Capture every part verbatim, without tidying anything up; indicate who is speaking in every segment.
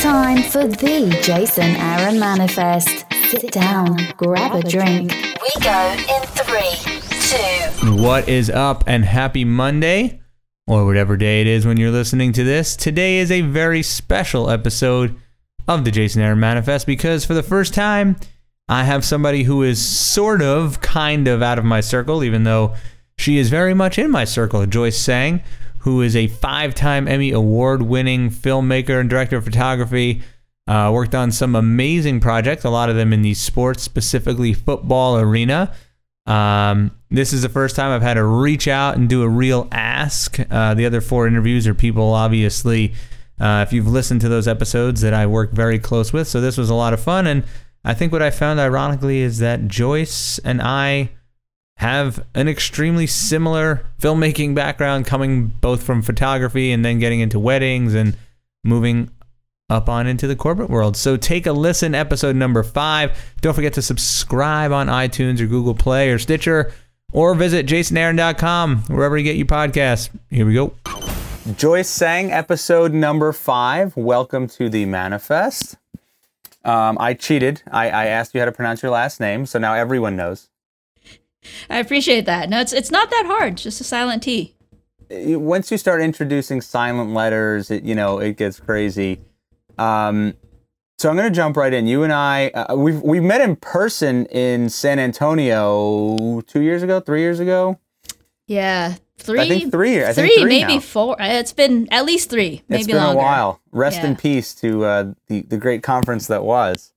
Speaker 1: time for the Jason Aaron Manifest. Sit down, grab a drink. We go in three, two.
Speaker 2: What is up, and happy Monday, or whatever day it is when you're listening to this. Today is a very special episode of the Jason Aaron Manifest because for the first time, I have somebody who is sort of, kind of out of my circle, even though she is very much in my circle. Joyce Sang, who is a five-time Emmy Award-winning filmmaker and director of photography, uh, worked on some amazing projects, a lot of them in the sports, specifically football arena. Um, this is the first time I've had to reach out and do a real ask. Uh, the other four interviews are people, obviously, uh, if you've listened to those episodes, that I work very close with. So this was a lot of fun. And I think what I found, ironically, is that Joyce and I have an extremely similar filmmaking background, coming both from photography and then getting into weddings and moving up on into the corporate world. So take a listen, episode number five. Don't forget to subscribe on iTunes or Google Play or Stitcher, or visit jason aaron dot com, wherever you get your podcasts. Here we go. Joyce Sang, episode number five. Welcome to the Manifest. Um, I cheated. I, I asked you how to pronounce your last name, so now everyone knows.
Speaker 3: I appreciate that. No, it's it's not that hard. It's just a silent T.
Speaker 2: Once you start introducing silent letters, it, you know, it gets crazy. Um, so I'm going to jump right in. You and I, uh, we've we met in person in San Antonio two years ago, three years ago.
Speaker 3: Yeah, three.
Speaker 2: I think three. I
Speaker 3: three,
Speaker 2: think three
Speaker 3: maybe
Speaker 2: now.
Speaker 3: four. It's been at least three, maybe
Speaker 2: It's been
Speaker 3: longer.
Speaker 2: a while. Rest
Speaker 3: Yeah.
Speaker 2: in peace to uh, the the great conference that was.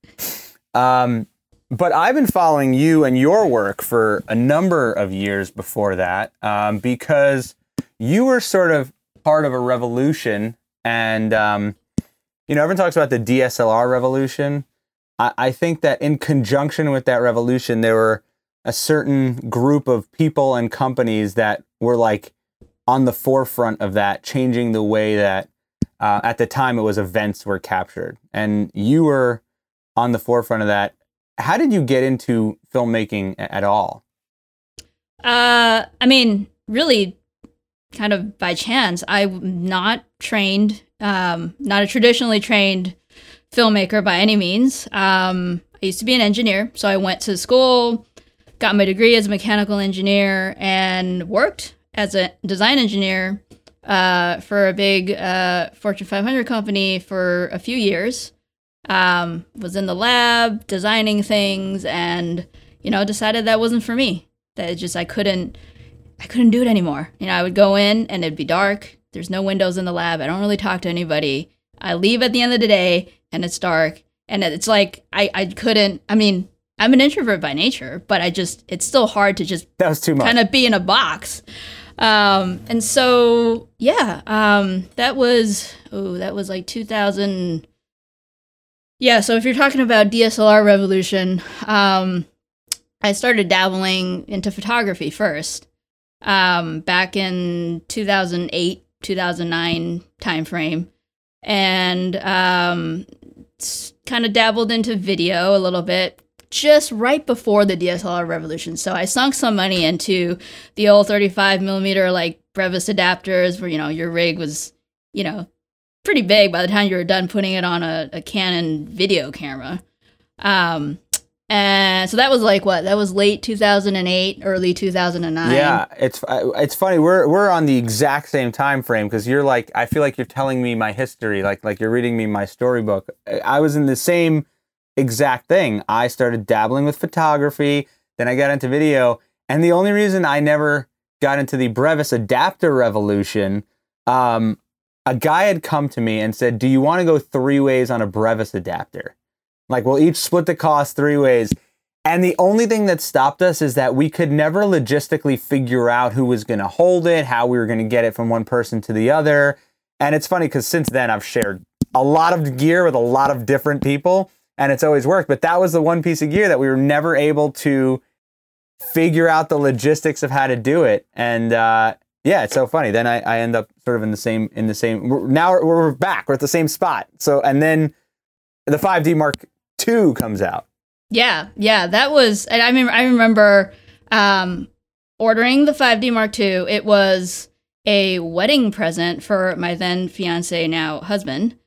Speaker 2: Um, but I've been following you and your work for a number of years before that, um, because you were sort of part of a revolution, and um, you know, everyone talks about the D S L R revolution. I, I think that in conjunction with that revolution, there were a certain group of people and companies that were like on the forefront of that, changing the way that uh, at the time it was events were captured. And you were on the forefront of that. How did you get into filmmaking a- at all?
Speaker 3: Uh, I mean, really, kind of by chance. I'm not trained, um, not a traditionally trained filmmaker by any means. Um, I used to be an engineer, so I went to school, got my degree as a mechanical engineer, and worked as a design engineer uh, for a big uh, Fortune five hundred company for a few years. Um, was in the lab designing things, and you know, decided that wasn't for me. That it just I couldn't, I couldn't do it anymore. You know, I would go in and it'd be dark. There's no windows in the lab. I don't really talk to anybody. I leave at the end of the day, and it's dark, and it's like I, I couldn't. I mean, I'm an introvert by nature, but I just it's still hard to just
Speaker 2: That was too much.
Speaker 3: kind of be in a box. Um, and so yeah, um, that was oh, that was like two thousand. Yeah, so if you're talking about D S L R revolution, um, I started dabbling into photography first, um, back in two thousand eight, two thousand nine timeframe, and um, kind of dabbled into video a little bit, just right before the D S L R revolution. So I sunk some money into the old thirty-five millimeter like Brevis adapters, where you know your rig was, you know, pretty big by the time you were done putting it on a, a Canon video camera. Um, and so that was like what? That was late two thousand eight, early two thousand nine.
Speaker 2: Yeah, it's it's funny. We're we're on the exact same time frame, because you're like, I feel like you're telling me my history, like like you're reading me my storybook. I was in the same exact thing. I started dabbling with photography, then I got into video, and the only reason I never got into the Brevis adapter revolution, um, a guy had come to me and said, "Do you want to go three ways on a Brevis adapter? Like, we'll each split the cost three ways." And the only thing that stopped us is that we could never logistically figure out who was going to hold it, how we were going to get it from one person to the other. And it's funny because since then I've shared a lot of gear with a lot of different people, and it's always worked. But that was the one piece of gear that we were never able to figure out the logistics of how to do it. And uh, yeah, it's so funny. Then I, I end up sort of in the same, in the same, we're, now we're, we're back, we're at the same spot. So, and then the five D Mark two comes out.
Speaker 3: Yeah, yeah, that was, and I mean, I remember um, ordering the five D Mark two. It was a wedding present for my then fiance, now husband.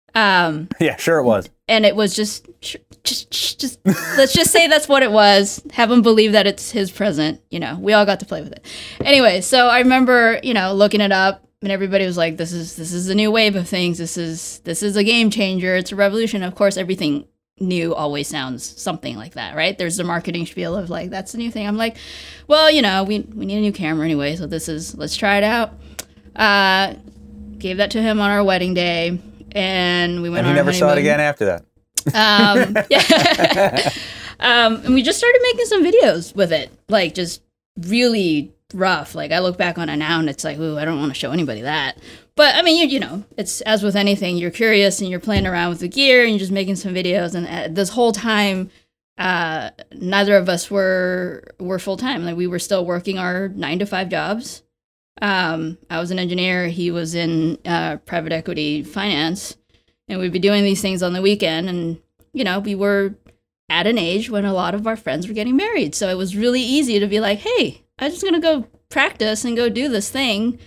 Speaker 3: Um,
Speaker 4: yeah, sure it was.
Speaker 3: And it was just, just, just, just let's just say that's what it was. Have him believe that it's his present. You know, we all got to play with it. Anyway, so I remember, you know, looking it up, and everybody was like, "This is this is a new wave of things. This is this is a game changer. It's a revolution." Of course, everything new always sounds something like that, right? There's the marketing spiel of like, "That's the new thing." I'm like, well, you know, we we need a new camera anyway, so this is let's try it out. Uh, gave that to him on our wedding day, and we went.
Speaker 4: And he
Speaker 3: on
Speaker 4: never saw it again after that.
Speaker 3: Um, yeah. um, and we just started making some videos with it, like just really rough. Like I look back on it now and it's like, ooh, I don't want to show anybody that. But I mean, you, you know, it's as with anything, you're curious and you're playing around with the gear and you're just making some videos. And uh, this whole time, uh, neither of us were, were full time. Like we were still working our nine to five jobs. Um, I was an engineer. He was in, uh, private equity finance, and we'd be doing these things on the weekend. And, you know, we were at an age when a lot of our friends were getting married. So it was really easy to be like, hey, I'm just going to go practice and go do this thing.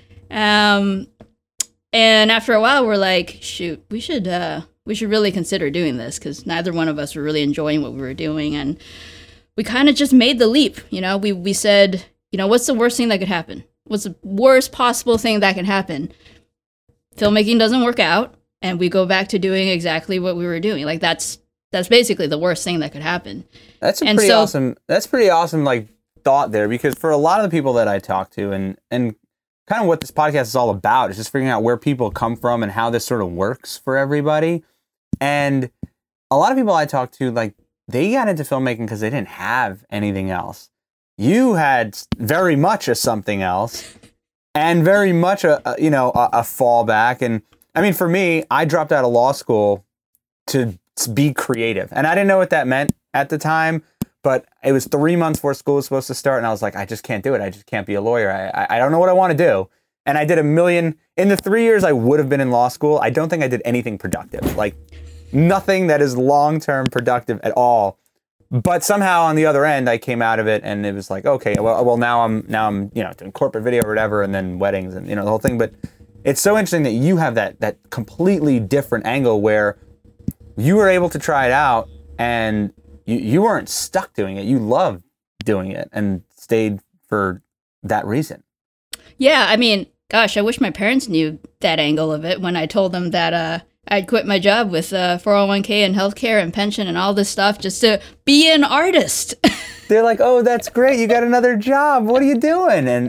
Speaker 3: Um, and after a while, we're like, shoot, we should, uh, we should really consider doing this, because neither one of us were really enjoying what we were doing. And we kind of just made the leap. You know, we, we said, you know, what's the worst thing that could happen? What's the worst possible thing that can happen? Filmmaking doesn't work out, and we go back to doing exactly what we were doing. Like that's, that's basically the worst thing that could happen.
Speaker 4: That's a
Speaker 3: and
Speaker 4: pretty
Speaker 3: so,
Speaker 4: awesome, that's pretty awesome, like, thought there, because for a lot of the people that I talk to, and and kind of what this podcast is all about, is just figuring out where people come from and how this sort of works for everybody. And a lot of people I talk to, like, they got into filmmaking because they didn't have anything else. You had very much a something else, and very much a, a you know a, a fallback. And I mean, for me, I dropped out of law school to, to be creative, and I didn't know what that meant at the time. But it was three months before school was supposed to start, and I was like, I just can't do it. I just can't be a lawyer. I, I I don't know what I want to do. And I did a million, in the three years I would have been in law school, I don't think I did anything productive. Like, nothing that is long-term productive at all. But somehow on the other end, I came out of it, and it was like, okay, well, well now I'm, now I'm, you know, doing corporate video or whatever, and then weddings and, you know, the whole thing. But it's so interesting that you have that that completely different angle where you were able to try it out, and You you weren't stuck doing it. You loved doing it and stayed for that reason.
Speaker 3: Yeah, I mean, gosh, I wish my parents knew that angle of it when I told them that uh, I'd quit my job with uh, four oh one k and healthcare and pension and all this stuff just to be an artist.
Speaker 4: They're like, oh, that's great. You got another job. What are you doing? And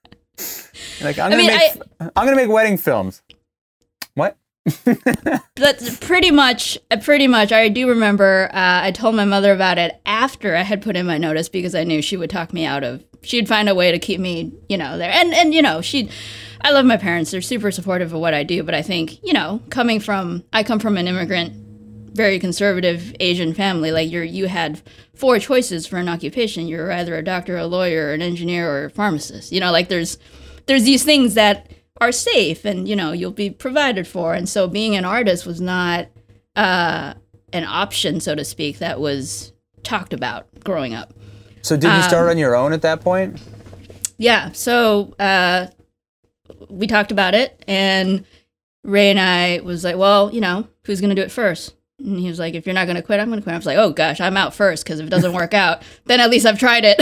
Speaker 4: like, I'm gonna I mean, make I, I'm gonna make wedding films. What?
Speaker 3: That's pretty much, pretty much. I do remember uh, I told my mother about it after I had put in my notice, because I knew she would talk me out of, she'd find a way to keep me, you know, there. And, and you know, she, I love my parents. They're super supportive of what I do. But I think, you know, coming from, I come from an immigrant, very conservative Asian family. Like you're, you had four choices for an occupation. You're either a doctor, a lawyer, an engineer, or a pharmacist. You know, like there's, there's these things that are safe, and you know you'll be provided for, and so being an artist was not uh, an option, so to speak, that was talked about growing up.
Speaker 4: So did you start um, on your own at that point?
Speaker 3: Yeah. So uh, we talked about it, and Ray and I was like, well, you know, who's going to do it first? And he was like, if you're not going to quit, I'm going to quit. I was like, oh gosh, I'm out first, because if it doesn't work out, then at least I've tried it.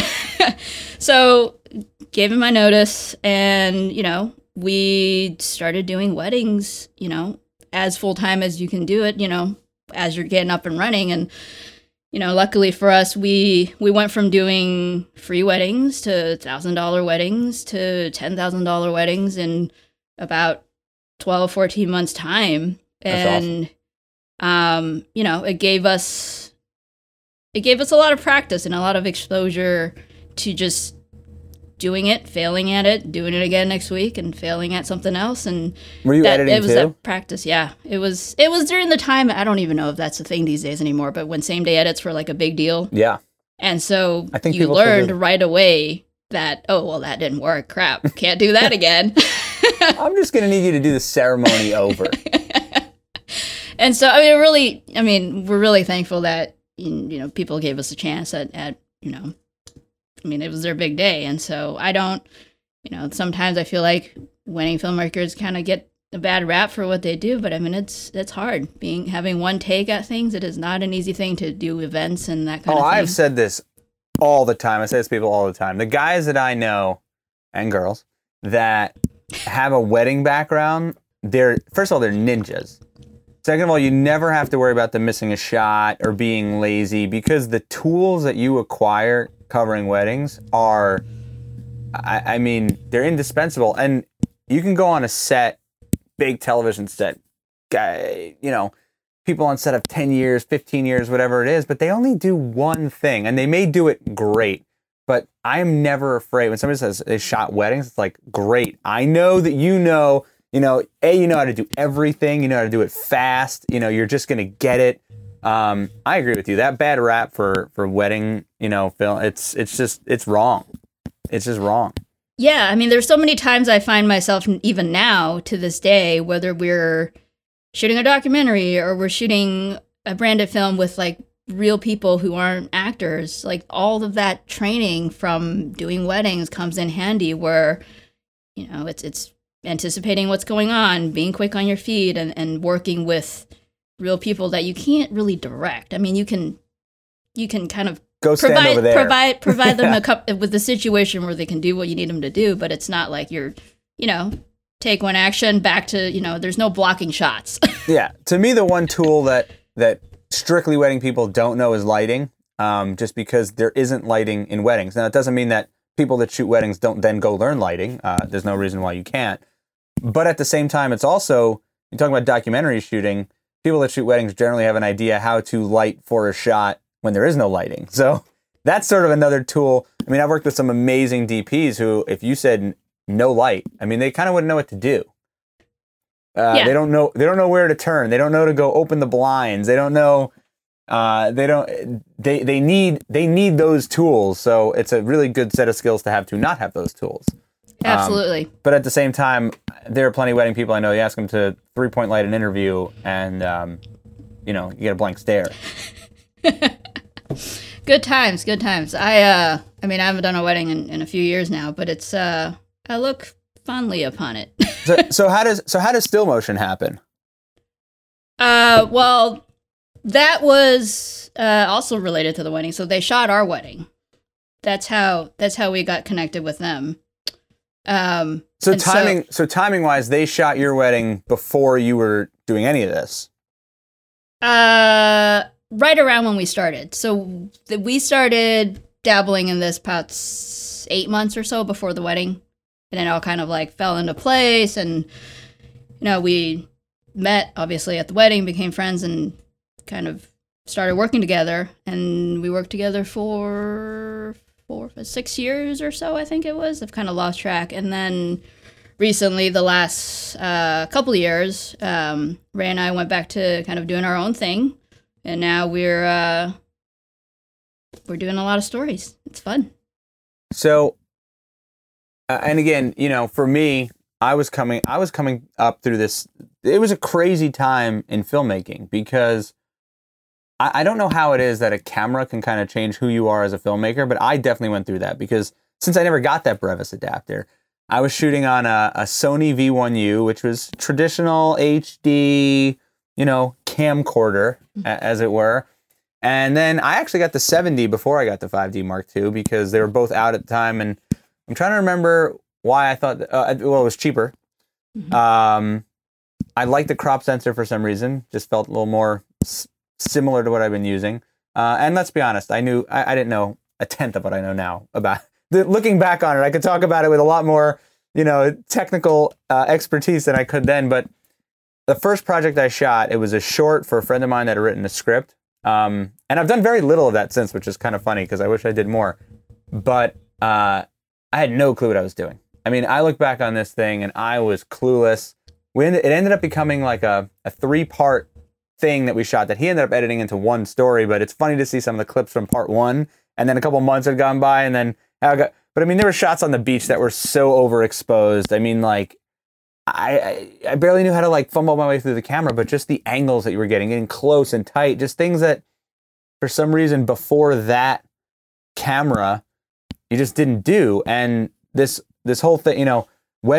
Speaker 3: So gave him my notice, and you know. We started doing weddings, you know, as full-time as you can do it, you know, as you're getting up and running. And, you know, luckily for us, we we went from doing free weddings to one thousand dollars weddings to ten thousand dollars weddings in about twelve, fourteen months' time.
Speaker 4: That's
Speaker 3: and,
Speaker 4: awesome.
Speaker 3: um, you know, it gave us, it gave us a lot of practice and a lot of exposure to just doing it, failing at it, doing it again next week, and failing at something else. And
Speaker 4: were you
Speaker 3: that,
Speaker 4: editing
Speaker 3: it was
Speaker 4: too?
Speaker 3: That practice, yeah. It was. It was during the time. I don't even know if that's a thing these days anymore. But when same day edits were like a big deal.
Speaker 4: Yeah.
Speaker 3: And so
Speaker 4: I think
Speaker 3: you
Speaker 4: people
Speaker 3: learned
Speaker 4: forget.
Speaker 3: right away that, oh well, that didn't work. Crap, can't do that again.
Speaker 4: I'm just gonna need you to do the ceremony over.
Speaker 3: And so I mean, really, I mean, we're really thankful that you know people gave us a chance at, at you know. I mean, it was their big day. And so I don't, you know, sometimes I feel like winning filmmakers kind of get a bad rap for what they do, but I mean, it's it's hard being having one take at things. It is not an easy thing to do events and that kind
Speaker 4: oh,
Speaker 3: of thing.
Speaker 4: I've said this all the time. I say this to people all the time. The guys that I know and girls that have a wedding background, they're first of all, they're ninjas. Second of all, you never have to worry about them missing a shot or being lazy because the tools that you acquire covering weddings are, I, I mean, they're indispensable. And you can go on a set, big television set, guy, you know, people on set of ten years, fifteen years, whatever it is, but they only do one thing and they may do it great. But I'm never afraid when somebody says they shot weddings, it's like, great. I know that you know, you know, A, you know how to do everything. You know how to do it fast. You know, you're just going to get it. Um, I agree with you. That bad rap for, for wedding, you know, film, it's, it's just, it's wrong. It's just wrong.
Speaker 3: Yeah. I mean, there's so many times I find myself even now to this day, whether we're shooting a documentary or we're shooting a branded film with like real people who aren't actors, like all of that training from doing weddings comes in handy where, you know, it's, it's, anticipating what's going on, being quick on your feet, and, and working with real people that you can't really direct. I mean, you can you can kind of
Speaker 4: Go stand
Speaker 3: provide
Speaker 4: over there.
Speaker 3: provide provide them
Speaker 4: Yeah.
Speaker 3: a cup with the situation where they can do what you need them to do, but it's not like you're, you know, take one action back to, you know, there's no blocking shots.
Speaker 4: Yeah. To me, the one tool that that strictly wedding people don't know is lighting, um, just because there isn't lighting in weddings. Now, it doesn't mean that people that shoot weddings don't then go learn lighting. Uh, there's no reason why you can't. But at the same time, it's also, you're talking about documentary shooting, people that shoot weddings generally have an idea how to light for a shot when there is no lighting. So that's sort of another tool. I mean, I've worked with some amazing D Ps who, if you said no light, I mean, they kind of wouldn't know what to do. Uh,
Speaker 3: Yeah.
Speaker 4: They don't know. They don't know where to turn. They don't know to go open the blinds. They don't know. Uh, they don't. They they need they need those tools. So it's a really good set of skills to have to not have those tools.
Speaker 3: Absolutely.
Speaker 4: Um, but at the same time, there are plenty of wedding people I know. You ask them to three point light an interview, and um, you know, you get a blank stare.
Speaker 3: Good times, good times. I uh I mean, I haven't done a wedding in, in a few years now, but it's uh I look fondly upon it.
Speaker 4: so, so how does so how does still motion happen?
Speaker 3: Uh well, that was uh also related to the wedding. So they shot our wedding. That's how that's how we got connected with them. Um
Speaker 4: So
Speaker 3: and
Speaker 4: timing so, timing wise, they shot your wedding before you were doing any of this.
Speaker 3: Uh right around when we started. So th- we started dabbling in this about s- eight months or so before the wedding. And it all kind of like fell into place. And, you know, we met obviously at the wedding, became friends, and kind of started working together. And we worked together for four, six years or so, I think it was. I've kind of lost track. And then recently, the last uh, couple of years, um, Ray and I went back to kind of doing our own thing. And now we're uh, we're doing a lot of stories. It's fun.
Speaker 4: So, uh, and again, you know, for me, I was coming, I was coming up through this. It was a crazy time in filmmaking because I, I don't know how it is that a camera can kind of change who you are as a filmmaker, but I definitely went through that because since I never got that Brevis adapter, I was shooting on a, a Sony V one U, which was traditional H D, you know, camcorder, a- as it were. And then I actually got the seven D before I got the five D Mark two because they were both out at the time. And I'm trying to remember why I thought, that, uh, well, it was cheaper.
Speaker 3: Mm-hmm.
Speaker 4: Um, I liked the crop sensor for some reason. Just felt a little more s- similar to what I've been using. Uh, and let's be honest, I knew, I, I didn't know a tenth of what I know now about the, looking back on it. I could talk about it with a lot more, you know, technical uh, expertise than I could then. But the first project I shot, it was a short for a friend of mine that had written a script. Um, and I've done very little of that since, which is kind of funny because I wish I did more. But uh, I had no clue what I was doing. I mean, I look back on this thing and I was clueless. We ended, it ended up becoming like a, a three-part thing that we shot that he ended up editing into one story. But it's funny to see some of the clips from part one. And then a couple months had gone by and then I got, but I mean, there were shots on the beach that were so overexposed. I mean, like, I, I I barely knew how to like fumble my way through the camera, but just the angles that you were getting, getting close and tight, just things that for some reason before that camera, you just didn't do. And this this whole thing, you know, wedding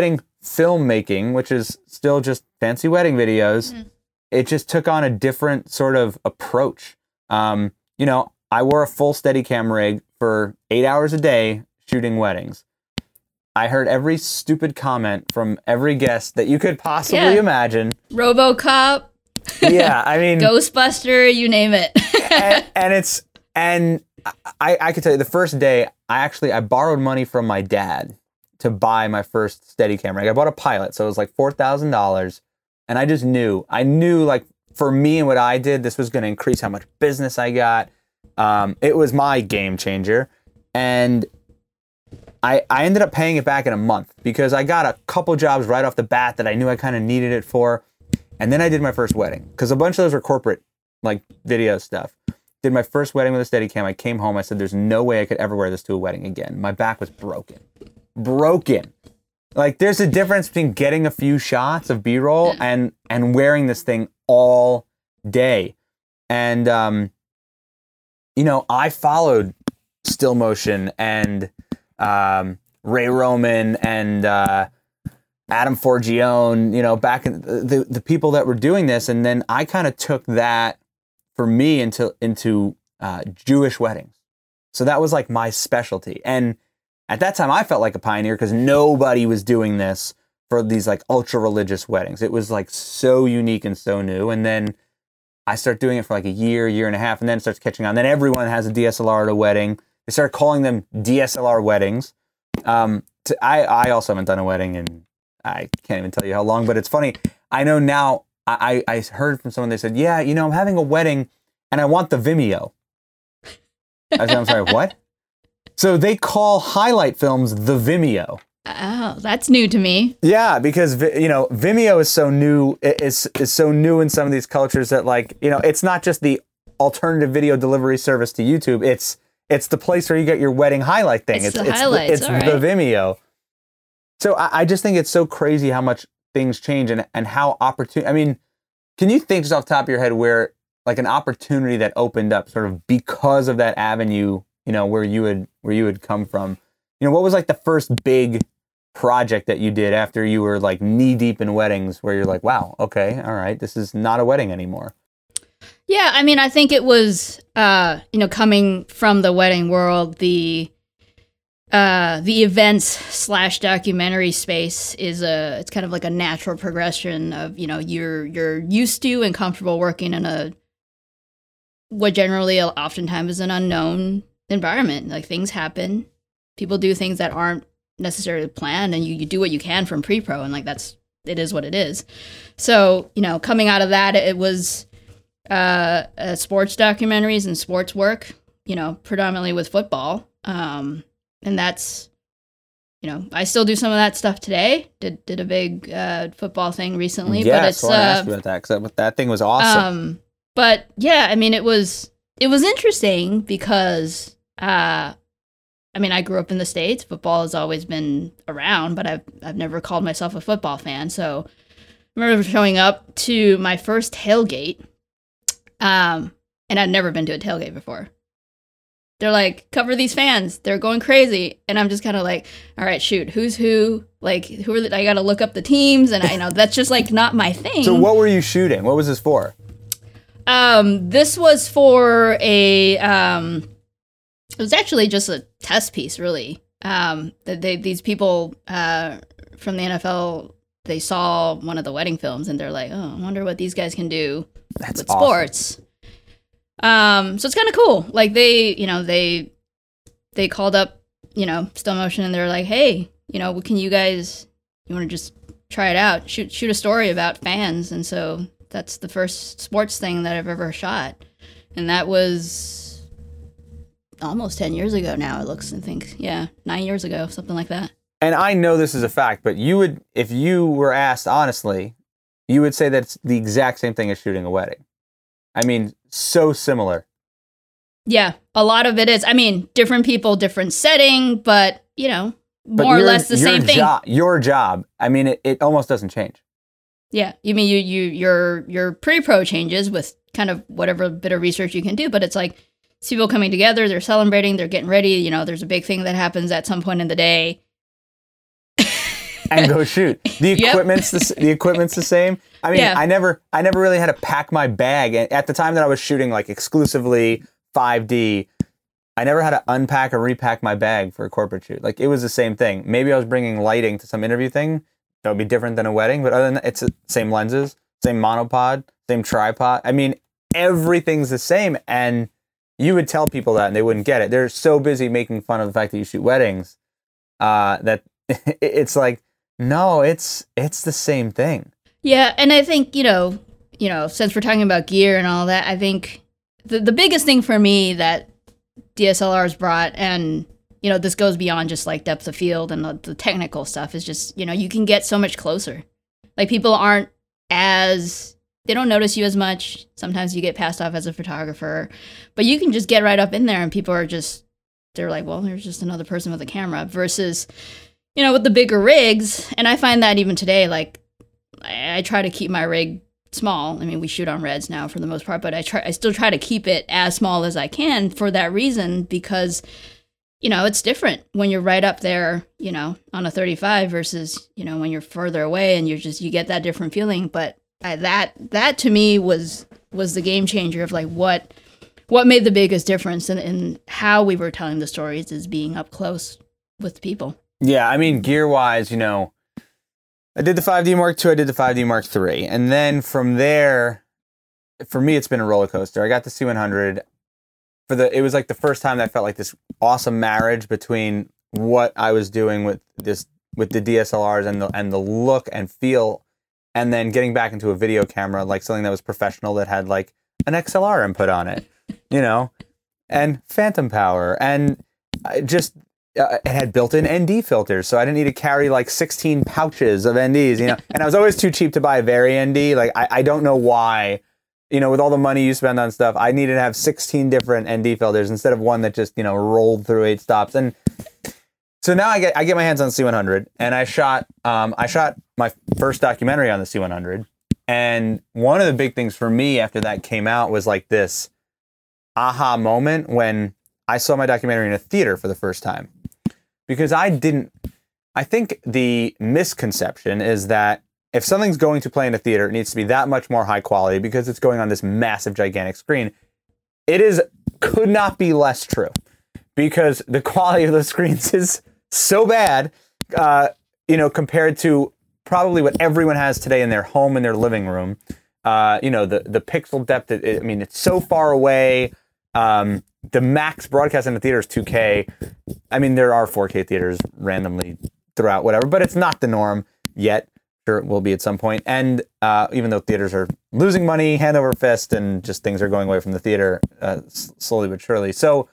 Speaker 4: filmmaking, which is still just fancy wedding videos, mm-hmm. it just took on a different sort of approach. Um, you know, I wore a full Steadicam rig for eight hours a day shooting weddings. I heard every stupid comment from every guest that you could possibly yeah. imagine.
Speaker 3: RoboCop.
Speaker 4: Yeah, I mean...
Speaker 3: Ghostbuster, you name it.
Speaker 4: and, and it's... And I, I could tell you, the first day, I actually, I borrowed money from my dad to buy my first Steadicam rig. I bought a Pilot, so it was like four thousand dollars. And I just knew, I knew like for me and what I did, this was going to increase how much business I got. Um, it was my game changer. And I, I ended up paying it back in a month because I got a couple jobs right off the bat that I knew I kind of needed it for. And then I did my first wedding because a bunch of those were corporate like video stuff. Did my first wedding with a Steadicam. I came home. I said, there's no way I could ever wear this to a wedding again. My back was broken. Broken. Like, there's a difference between getting a few shots of B-roll and and wearing this thing all day. And, um, you know, I followed Still Motion and um, Ray Roman and uh, Adam Forgione, you know, back in the, the people that were doing this. And then I kind of took that for me into into uh, Jewish weddings. So that was like my specialty. And at that time, I felt like a pioneer because nobody was doing this for these like ultra religious weddings. It was like so unique and so new. And then I started doing it for like a year, year and a half, and then it starts catching on. Then everyone has a D S L R at a wedding. They started calling them D S L R weddings. Um, to, I, I also haven't done a wedding in, I can't even tell you how long, but it's funny. I know now, I, I heard from someone, they said, yeah, you know, I'm having a wedding and I want the Vimeo. I said, I'm sorry, what? So they call highlight films the Vimeo.
Speaker 3: Oh, that's new to me.
Speaker 4: Yeah, because, you know, Vimeo is so new, is, is so new in some of these cultures that, like, you know, it's not just the alternative video delivery service to YouTube. It's it's the place where you get your wedding highlight thing.
Speaker 3: It's,
Speaker 4: it's
Speaker 3: the
Speaker 4: it's
Speaker 3: highlights,
Speaker 4: the, it's
Speaker 3: all right.
Speaker 4: the Vimeo. So I, I just think it's so crazy how much things change and, and how opportunity. I mean, can you think just off the top of your head where like an opportunity that opened up sort of because of that avenue, you know, where you would where you would come from? You know, what was like the first big project that you did after you were like knee deep in weddings where you're like, wow, okay, all right, this is not a wedding anymore?
Speaker 3: Yeah, I mean, I think it was, uh, you know, coming from the wedding world, the uh, the events slash documentary space is a, it's kind of like a natural progression of, you know, you're you're used to and comfortable working in a, what generally oftentimes is an unknown environment. Like things happen, people do things that aren't necessarily planned, and you, you do what you can from pre-pro, and like that's, it is what it is. So, you know, coming out of that, it was uh, uh sports documentaries and sports work, you know, predominantly with football. Um, and that's, you know, I still do some of that stuff today. Did did a big uh, football thing recently.
Speaker 4: Yeah,
Speaker 3: but it's,
Speaker 4: so I
Speaker 3: uh,
Speaker 4: asked you about that because that, that thing was awesome.
Speaker 3: Um, but yeah, I mean, it was it was interesting because, uh, I mean, I grew up in the States. Football has always been around, but I've I've never called myself a football fan. So I remember showing up to my first tailgate, um, and I'd never been to a tailgate before. They're like, cover these fans. They're going crazy. And I'm just kind of like, all right, shoot, who's who? Like, who are the, I got to look up the teams. And I you know that's just like not my thing.
Speaker 4: So what were you shooting? What was this for?
Speaker 3: Um, this was for a, um, it was actually just a test piece, really. Um, that they, these people uh, from the N F L, they saw one of the wedding films and they're like, oh, I wonder what these guys can do
Speaker 4: That's
Speaker 3: with
Speaker 4: awesome.
Speaker 3: sports. Um, so it's kind of cool. Like they, you know, they, they called up, you know, Still Motion and they're like, hey, you know, can you guys, you want to just try it out? Shoot, shoot a story about fans. And so that's the first sports thing that I've ever shot. And that was almost ten years ago now, it looks, I think. Yeah, nine years ago, something like that.
Speaker 4: And I know this is a fact, but you would, if you were asked honestly, you would say that it's the exact same thing as shooting a wedding. I mean, so similar.
Speaker 3: Yeah, a lot of it is. I mean, different people, different setting, but, you know,
Speaker 4: But
Speaker 3: more or
Speaker 4: your-
Speaker 3: less the
Speaker 4: your
Speaker 3: same thing.
Speaker 4: job, your job, I mean, it, it almost doesn't change.
Speaker 3: Yeah, you mean you you your your pre-pro changes with kind of whatever bit of research you can do, but it's like it's people coming together, they're celebrating, they're getting ready. You know, there's a big thing that happens at some point in the day.
Speaker 4: and go shoot. The
Speaker 3: Yep.
Speaker 4: equipment's the, the equipment's the same. I mean,
Speaker 3: Yeah.
Speaker 4: I never I never really had to pack my bag. And at the time that I was shooting like exclusively five D, I never had to unpack or repack my bag for a corporate shoot. Like it was the same thing. Maybe I was bringing lighting to some interview thing that would be different than a wedding, but other than that, it's the same lenses, same monopod, same tripod. I mean, everything's the same. And you would tell people that and they wouldn't get it. They're so busy making fun of the fact that you shoot weddings uh, that it's like, no, it's it's the same thing.
Speaker 3: Yeah, and I think, you know, you know, since we're talking about gear and all that, I think the the biggest thing for me that D S L Rs brought, and, you know, this goes beyond just like depth of field and the, the technical stuff, is just, you know, you can get so much closer. Like people aren't as, they don't notice you as much. Sometimes you get passed off as a photographer, but you can just get right up in there and people are just, they're like, well, there's just another person with a camera versus, you know, with the bigger rigs. And I find that even today, like I, I try to keep my rig small. I mean, we shoot on Reds now for the most part, but I try, I still try to keep it as small as I can for that reason, because, you know, it's different when you're right up there, you know, on a thirty-five versus, you know, when you're further away and you're just, you get that different feeling. But I, that, that to me was, was the game changer of like what, what made the biggest difference in, in how we were telling the stories, is being up close with people.
Speaker 4: Yeah, I mean, gear wise, you know, I did the five D Mark two, I did the five D Mark three. And then from there, for me, it's been a roller coaster. I got the C one hundred. For the, it was like the first time that I felt like this awesome marriage between what I was doing with this, with the D S L Rs and the, and the look and feel, and then getting back into a video camera, like something that was professional that had like an X L R input on it, you know, and phantom power, and I just, Uh, it had built-in N D filters, so I didn't need to carry like sixteen pouches of N Ds, you know. And I was always too cheap to buy a Vari N D. Like I, I don't know why, you know, with all the money you spend on stuff, I needed to have sixteen different N D filters instead of one that just, you know, rolled through eight stops. And so now I get I get my hands on the C one hundred, and I shot um I shot my first documentary on the C one hundred. And one of the big things for me after that came out was like this aha moment when I saw my documentary in a theater for the first time. Because I didn't, I think the misconception is that if something's going to play in a theater, it needs to be that much more high quality because it's going on this massive, gigantic screen. It is, could not be less true, because the quality of those screens is so bad, uh, you know, compared to probably what everyone has today in their home, in their living room. Uh, you know, the, the pixel depth, it, I mean, it's so far away. Um, the max broadcast in the theater is two K. I mean, there are four K theaters randomly throughout, whatever, but it's not the norm yet. Sure, it will be at some point. And uh, even though theaters are losing money hand over fist and just things are going away from the theater uh, s- slowly but surely. So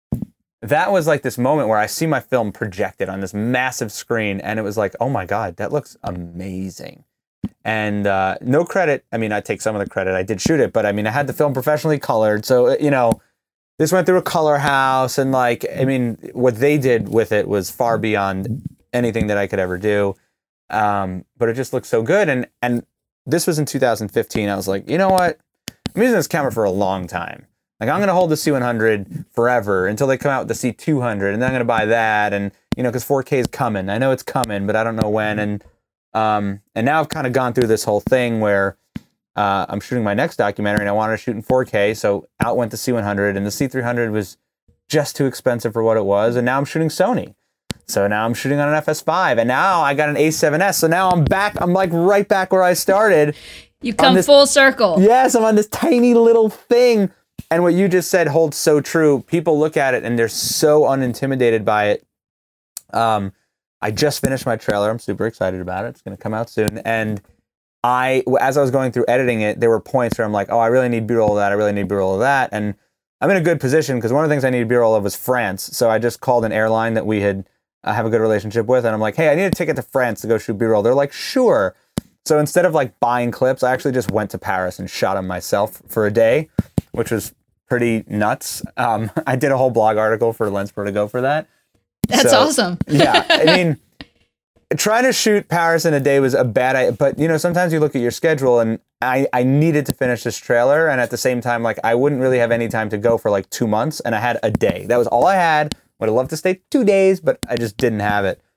Speaker 4: that was like this moment where I see my film projected on this massive screen, and it was like, oh my God, that looks amazing. And uh, no credit. I mean, I take some of the credit. I did shoot it, but I mean, I had the film professionally colored. So, you know, this went through a color house, and like, I mean, what they did with it was far beyond anything that I could ever do. Um, but it just looked so good. And, and this was in two thousand fifteen. I was like, you know what? I'm using this camera for a long time. Like, I'm going to hold the C one hundred forever until they come out with the C two hundred, and then I'm going to buy that. And, you know, cause four K is coming. I know it's coming, but I don't know when. And, um, and now I've kind of gone through this whole thing where, Uh, I'm shooting my next documentary, and I wanted to shoot in four K, so out went the C one hundred, and the C three hundred was just too expensive for what it was, and now I'm shooting Sony. So now I'm shooting on an F S five, and now I got an A seven S, so now I'm back, I'm like right back where I started.
Speaker 3: You come
Speaker 4: this,
Speaker 3: full circle.
Speaker 4: Yes, I'm on this tiny little thing, and what you just said holds so true. People look at it, and they're so unintimidated by it. Um, I just finished my trailer. I'm super excited about it. It's going to come out soon, and I, as I was going through editing it, there were points where I'm like, oh, I really need B-roll of that. I really need B-roll of that. And I'm in a good position because one of the things I needed B-roll of was France. So I just called an airline that we had uh, have a good relationship with. And I'm like, hey, I need a ticket to France to go shoot B-roll. They're like, sure. So instead of like buying clips, I actually just went to Paris and shot them myself for a day, which was pretty nuts. Um, I did a whole blog article for Lenspro to go for that.
Speaker 3: That's
Speaker 4: so,
Speaker 3: awesome.
Speaker 4: Yeah. I mean, trying to shoot Paris in a day was a bad idea, but you know, sometimes you look at your schedule, and I, I needed to finish this trailer, and at the same time, like, I wouldn't really have any time to go for like two months, and I had a day. That was all I had. Would have loved to stay two days, but I just didn't have it.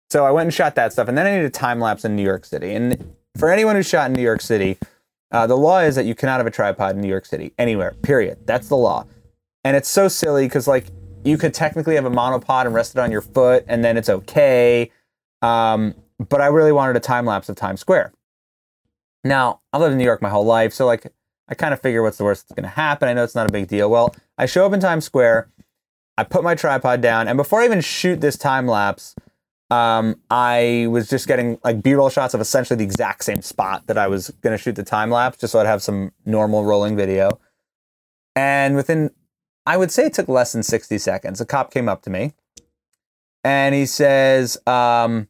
Speaker 4: So I went and shot that stuff, and then I needed a time lapse in New York City. And for anyone who shot in New York City, uh, the law is that you cannot have a tripod in New York City anywhere. Period. That's the law. And it's so silly because like you could technically have a monopod and rest it on your foot, and then it's okay. Um, but I really wanted a time lapse of Times Square. Now I lived in New York my whole life, so like I kind of figure what's the worst that's going to happen. I know it's not a big deal. Well, I show up in Times Square. I put my tripod down, and before I even shoot this time lapse, um, I was just getting like B-roll shots of essentially the exact same spot that I was going to shoot the time lapse, just so I'd have some normal rolling video. And within, I would say it took less than sixty seconds, a cop came up to me, and he says, um,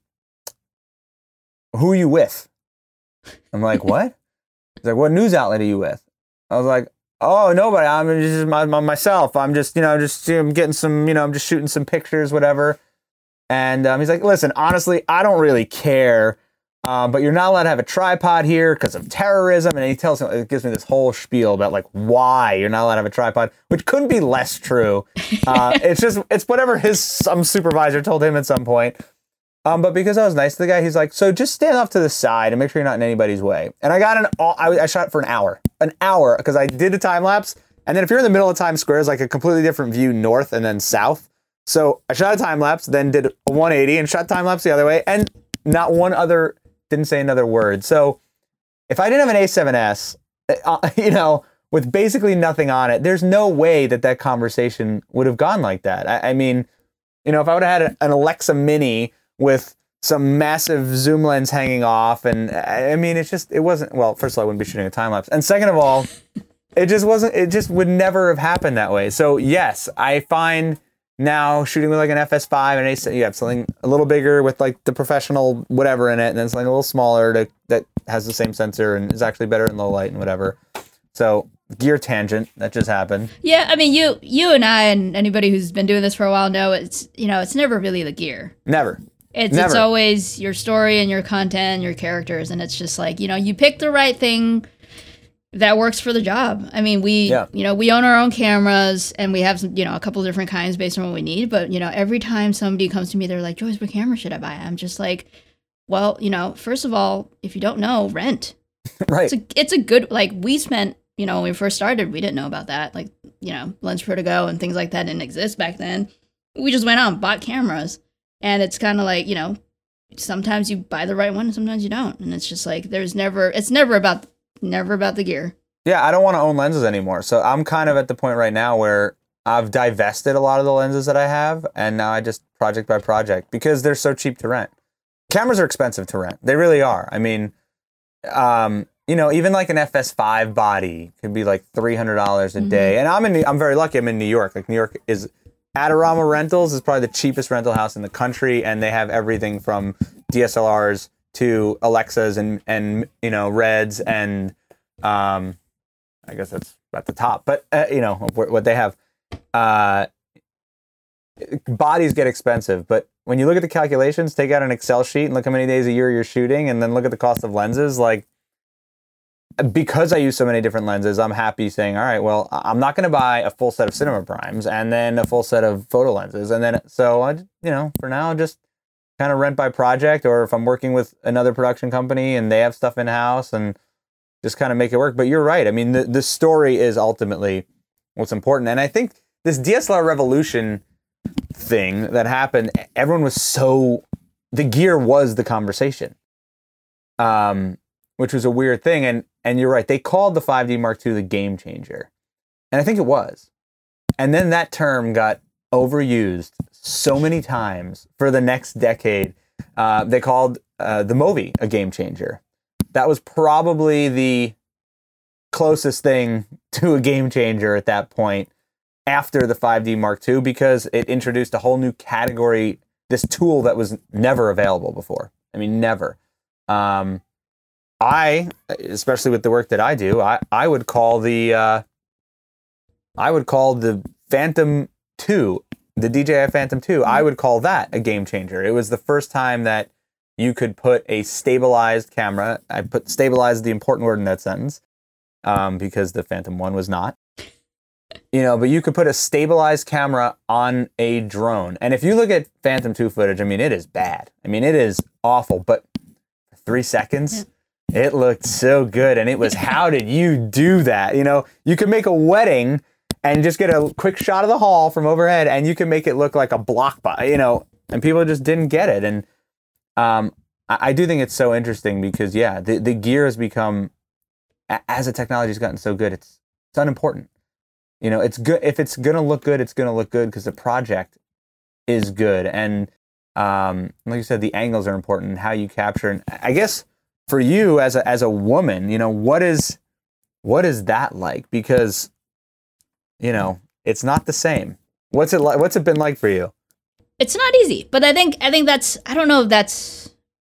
Speaker 4: "Who are you with?" I'm like, "What?" He's like, "What news outlet are you with?" I was like, "Oh, nobody. I'm just my, my, myself. I'm just, you know, just you know, getting some, you know, I'm just shooting some pictures, whatever." And um, he's like, "Listen, honestly, I don't really care, um, but you're not allowed to have a tripod here because of terrorism." And he tells me, it gives me this whole spiel about like why you're not allowed to have a tripod, which couldn't be less true. Uh, it's just, it's whatever his some supervisor told him at some point. Um, but because I was nice to the guy, he's like, "So just stand off to the side and make sure you're not in anybody's way." And I got an, I, I shot for an hour, an hour, because I did a time lapse. And then if you're in the middle of Times Square, it's like a completely different view north and then south. So I shot a time lapse, then did a one eighty and shot time lapse the other way. And not one other, didn't say another word. So if I didn't have an A seven S, uh, you know, with basically nothing on it, there's no way that that conversation would have gone like that. I, I mean, you know, if I would have had an Alexa Mini with some massive zoom lens hanging off, and I mean, it's just, it wasn't, well, first of all, I wouldn't be shooting a time lapse. And second of all, it just wasn't, it just would never have happened that way. So yes, I find now shooting with like an F S five and a, you have something a little bigger with like the professional whatever in it, and then something a little smaller to, that has the same sensor and is actually better in low light and whatever. So gear tangent, that just happened.
Speaker 3: Yeah, I mean, you you and I and anybody who's been doing this for a while know it's, you know, it's never really the gear.
Speaker 4: Never.
Speaker 3: It's
Speaker 4: Never.
Speaker 3: It's always your story and your content and your characters, and it's just like, you know, you pick the right thing that works for the job. I mean, we, yeah. you know, we own our own cameras, and we have some, you know, a couple different kinds based on what we need. But, you know, every time somebody comes to me, they're like, "Joyce, what camera should I buy?" I'm just like, well, you know, first of all, if you don't know, rent.
Speaker 4: Right.
Speaker 3: It's a, it's a good, like, we spent, you know, when we first started, we didn't know about that. Like, you know, Lens Pro to Go and things like that didn't exist back then. We just went out and bought cameras. And it's kind of like, you know, sometimes you buy the right one and sometimes you don't. And it's just like, there's never, it's never about, never about the gear.
Speaker 4: Yeah, I don't want to own lenses anymore. So I'm kind of at the point right now where I've divested a lot of the lenses that I have. And now I just project by project because they're so cheap to rent. Cameras are expensive to rent. They really are. I mean, um, you know, even like an F S five body could be like three hundred dollars a mm-hmm. day. And I'm in, I'm very lucky. I'm in New York. Like New York is, Adorama Rentals is probably the cheapest rental house in the country, and they have everything from D S L Rs to Alexas and and you know Reds and um, I guess that's at the top, but uh, you know what they have. Uh, bodies get expensive, but when you look at the calculations, take out an Excel sheet and look how many days a year you're shooting, and then look at the cost of lenses, like. Because I use so many different lenses, I'm happy saying, all right, well, I'm not going to buy a full set of cinema primes and then a full set of photo lenses. And then, so, I, you know, for now, just kind of rent by project, or if I'm working with another production company and they have stuff in-house, and just kind of make it work. But you're right. I mean, the, the story is ultimately what's important. And I think this D S L R revolution thing that happened, everyone was so, the gear was the conversation. Um, which was a weird thing. And and you're right, they called the five D Mark two the game changer. And I think it was. And then that term got overused so many times for the next decade. Uh, they called uh, the Movi a game changer. That was probably the closest thing to a game changer at that point after the five D Mark two, because it introduced a whole new category, this tool that was never available before. I mean, never. Um, I, especially with the work that I do, I, I would call the uh, I would call the Phantom two, the D J I Phantom two, I would call that a game changer. It was the first time that you could put a stabilized camera. I put stabilized the important word in that sentence, um, because the Phantom one was not. You know, but you could put a stabilized camera on a drone. And if you look at Phantom two footage, I mean, it is bad. I mean, it is awful. But three seconds, yeah. It looked so good. And it was, how did you do that? You know, you could make a wedding and just get a quick shot of the hall from overhead, and you can make it look like a block by, you know, and people just didn't get it. And um, I, I do think it's so interesting because, yeah, the, the gear has become, as the technology has gotten so good, it's it's unimportant. You know, it's good. If it's going to look good, it's going to look good because the project is good. And um, like you said, the angles are important and how you capture. And I guess for you as a, as a woman, you know, what is, what is that like? Because, you know, it's not the same. What's it like? What's it been like for you?
Speaker 3: It's not easy, but I think, I think that's, I don't know if that's,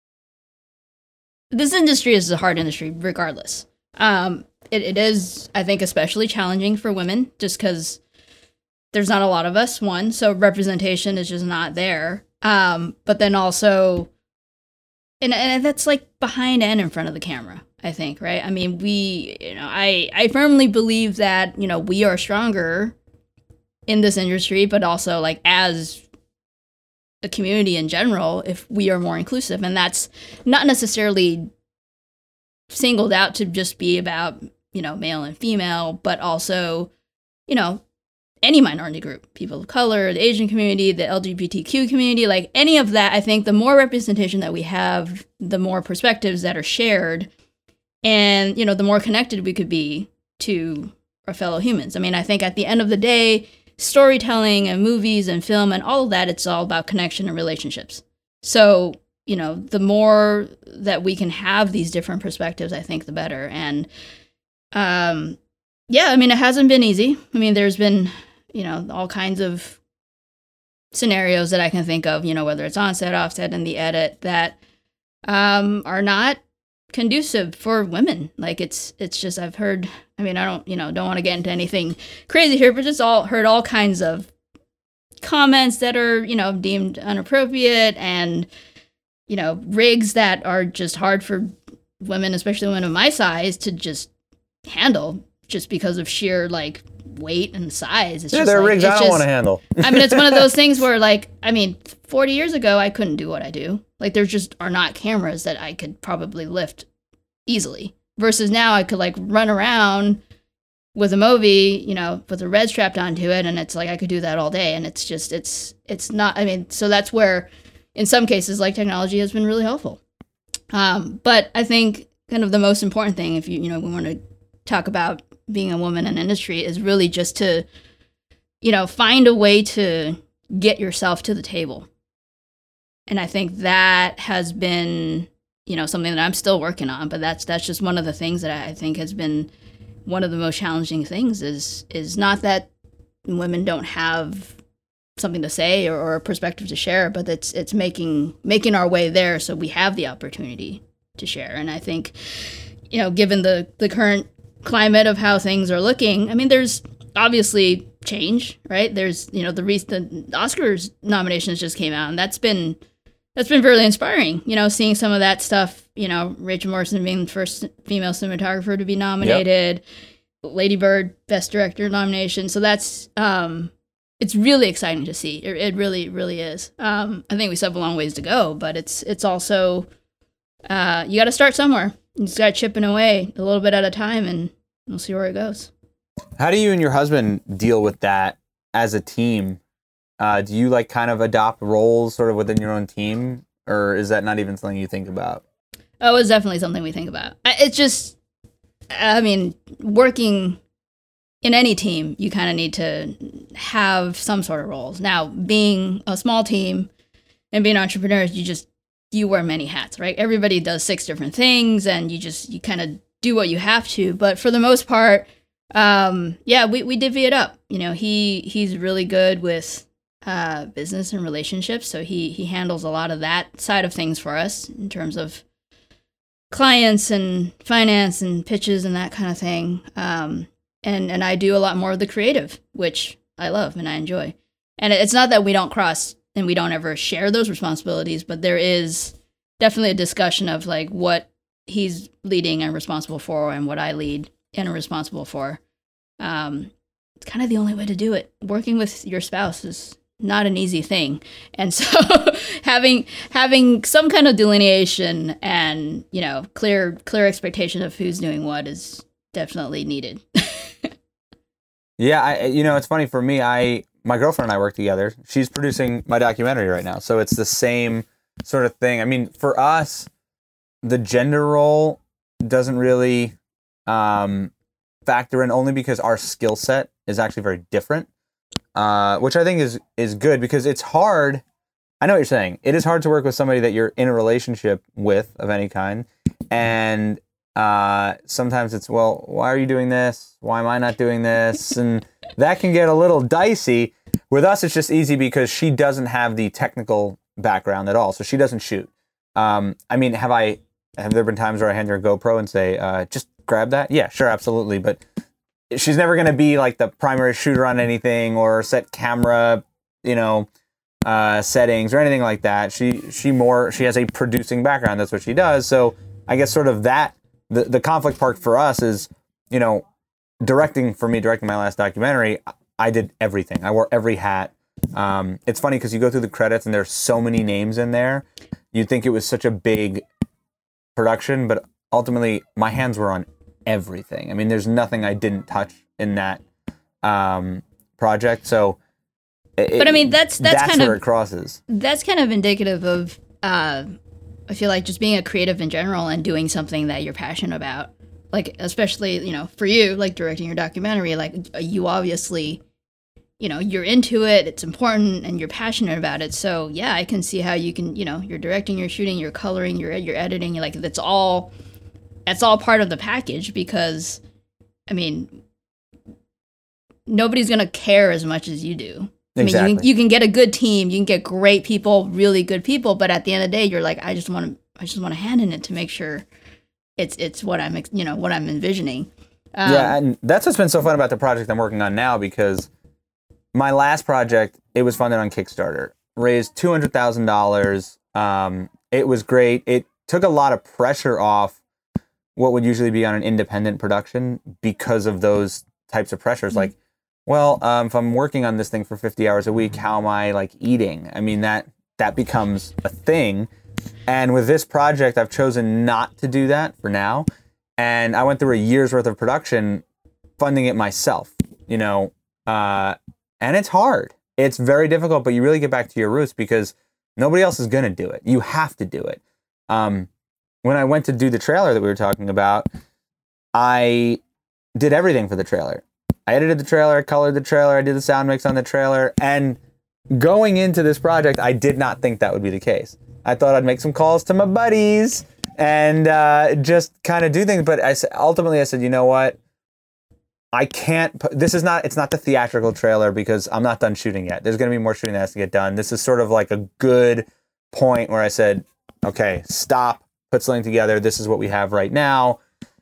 Speaker 3: this industry is a hard industry regardless. Um, It, it is, I think, especially challenging for women just because there's not a lot of us, one, so representation is just not there. Um, but then also, and, and that's like behind and in front of the camera, I think, right? I mean, we, you know, I, I firmly believe that, you know, we are stronger in this industry, but also like as a community in general, if we are more inclusive. And that's not necessarily singled out to just be about, you know, male and female, but also, you know, any minority group, people of color, the Asian community, the L G B T Q community, like any of that. I think the more representation that we have, the more perspectives that are shared, and, you know, the more connected we could be to our fellow humans. I mean, I think at the end of the day, storytelling and movies and film and all of that, it's all about connection and relationships. So, you know, the more that we can have these different perspectives, I think the better. And um, yeah, I mean, it hasn't been easy. I mean, there's been, you know, all kinds of scenarios that I can think of, you know, whether it's on set, off set, and the edit that um, are not conducive for women. Like it's, it's just, I've heard, I mean, I don't, you know, don't want to get into anything crazy here, but just all heard all kinds of comments that are, you know, deemed inappropriate and, you know, rigs that are just hard for women, especially women of my size, to just handle just because of sheer like weight and size. It's
Speaker 4: yeah,
Speaker 3: just
Speaker 4: there are
Speaker 3: like,
Speaker 4: rigs I don't want to handle.
Speaker 3: I mean, it's one of those things where like, I mean, forty years ago, I couldn't do what I do. Like there just are not cameras that I could probably lift easily versus now I could like run around with a Movi, you know, with a red strapped onto it. And it's like, I could do that all day. And it's just, it's, it's not, I mean, so that's where in some cases, like technology has been really helpful. Um, but I think kind of the most important thing, if you, you know, we want to talk about being a woman in industry, is really just to, you know, find a way to get yourself to the table. And I think that has been, you know, something that I'm still working on, but that's, that's just one of the things that I think has been one of the most challenging things is, is not that women don't have something to say or, or a perspective to share, but it's, it's making, making our way there so we have the opportunity to share. And I think, you know, given the, the current climate of how things are looking, I mean, there's obviously change, right? There's, you know, the recent Oscars nominations just came out, and that's been, that's been really inspiring, you know, seeing some of that stuff, you know, Rachel Morrison being the first female cinematographer to be nominated, yep. Lady Bird, Best Director nomination. So that's, um, it's really exciting to see. It, it really, really is. Um, I think we still have a long ways to go, but it's, it's also, uh, you got to start somewhere. You just got to chipping away a little bit at a time, and we'll see where it goes.
Speaker 4: How do you and your husband deal with that as a team? Uh, do you like kind of adopt roles sort of within your own team, or is that not even something you think about?
Speaker 3: Oh, it's definitely something we think about. It's just, I mean, working in any team, you kind of need to have some sort of roles. Now, being a small team and being entrepreneurs, you just, you wear many hats, right? Everybody does six different things, and you just, you kind of do what you have to. But for the most part, um, yeah, we, we divvy it up. You know, he, he's really good with uh, business and relationships. So he, he handles a lot of that side of things for us in terms of clients and finance and pitches and that kind of thing. Um, and, and I do a lot more of the creative, which I love and I enjoy. And it's not that we don't cross and we don't ever share those responsibilities, but there is definitely a discussion of like what he's leading and responsible for and what I lead and am responsible for. Um, it's kind of the only way to do it. Working with your spouse is not an easy thing. And so having having some kind of delineation and, you know, clear clear expectation of who's doing what is definitely needed.
Speaker 4: Yeah, I, you know, it's funny for me. I my girlfriend and I work together. She's producing my documentary right now, so it's the same sort of thing. I mean, for us, the gender role doesn't really um, factor in, only because our skill set is actually very different, uh, which I think is is good, because it's hard. I know what you're saying. It is hard to work with somebody that you're in a relationship with of any kind, and Uh, sometimes it's, well, why are you doing this? Why am I not doing this? And that can get a little dicey. With us, it's just easy because she doesn't have the technical background at all, so she doesn't shoot. Um, I mean, have I? Have there been times where I hand her a GoPro and say, uh, just grab that? Yeah, sure, absolutely. But she's never going to be like the primary shooter on anything or set camera, you know, uh, settings or anything like that. She she more she has a producing background. That's what she does. So I guess sort of that. The the conflict part for us is, you know, directing, for me, directing my last documentary, I did everything. I wore every hat. Um, it's funny because you go through the credits and there's so many names in there. You'd think it was such a big production, but ultimately my hands were on everything. I mean, there's nothing I didn't touch in that um, project. So, it,
Speaker 3: but I mean, that's that's,
Speaker 4: that's
Speaker 3: kind
Speaker 4: where
Speaker 3: of
Speaker 4: it crosses.
Speaker 3: That's kind of indicative of. Uh, I feel like just being a creative in general and doing something that you're passionate about, like, especially, you know, for you, like directing your documentary, like you obviously, you know, you're into it, it's important and you're passionate about it. So yeah, I can see how you can, you know, you're directing, you're shooting, you're coloring, you're, you're editing, like that's all, that's all part of the package, because I mean, nobody's going to care as much as you do. I mean,
Speaker 4: Exactly.
Speaker 3: you can, you can get a good team, you can get great people, really good people, but at the end of the day, you're like, I just want to, I just want to hand in it to make sure it's it's what I'm, you know, what I'm envisioning. Um,
Speaker 4: yeah, and that's what's been so fun about the project I'm working on now, because my last project, it was funded on Kickstarter, raised two hundred thousand dollars. Um, it was great. It took a lot of pressure off what would usually be on an independent production because of those types of pressures, mm-hmm. like. Well, um, if I'm working on this thing for fifty hours a week, how am I like eating? I mean, that that becomes a thing. And with this project, I've chosen not to do that for now. And I went through a year's worth of production funding it myself, you know, uh, and it's hard. It's very difficult, but you really get back to your roots because nobody else is going to do it. You have to do it. Um, when I went to do the trailer that we were talking about, I did everything for the trailer. I edited the trailer, I colored the trailer, I did the sound mix on the trailer, and going into this project, I did not think that would be the case. I thought I'd make some calls to my buddies and uh, just kind of do things, but I ultimately I said, you know what? I can't, put, this is not, it's not the theatrical trailer because I'm not done shooting yet. There's going to be more shooting that has to get done. This is sort of like a good point where I said, okay, stop, put something together. This is what we have right now.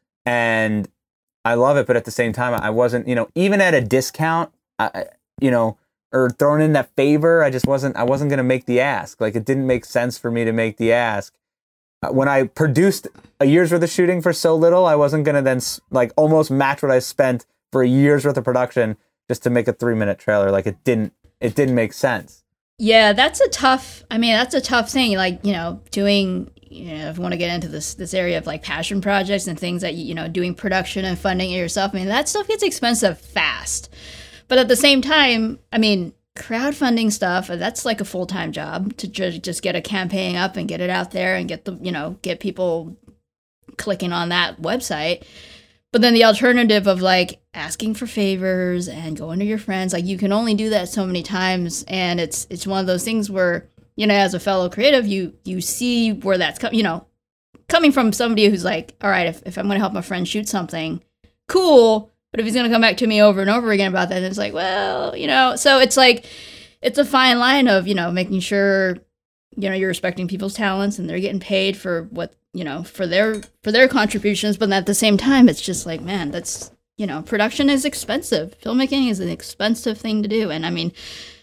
Speaker 4: And I love it, but at the same time, I wasn't, you know, even at a discount, I, you know, or throwing in that favor, I just wasn't, I wasn't going to make the ask. Like, it didn't make sense for me to make the ask. Uh, when I produced a year's worth of shooting for so little, I wasn't going to then, like, almost match what I spent for a year's worth of production just to make a three minute trailer. Like, it didn't, it didn't make sense.
Speaker 3: Yeah, that's a tough, I mean, that's a tough thing. Like, you know, doing, you know, if you want to get into this this area of like passion projects and things that, you know, doing production and funding it yourself, I mean, that stuff gets expensive fast. But at the same time, I mean, crowdfunding stuff, that's like a full-time job to ju- just get a campaign up and get it out there and get the, you know, get people clicking on that website. But then the alternative of like asking for favors and going to your friends, like you can only do that so many times. And it's it's one of those things where, you know, as a fellow creative, you you see where that's coming, you know, coming from somebody who's like, all right, if, if I'm going to help my friend shoot something, cool. But if he's going to come back to me over and over again about that, then it's like, well, you know, so it's like, it's a fine line of, you know, making sure, you know, you're respecting people's talents and they're getting paid for what, you know, for their for their contributions, but at the same time, it's just like, man, that's, you know, production is expensive. Filmmaking is an expensive thing to do. And I mean,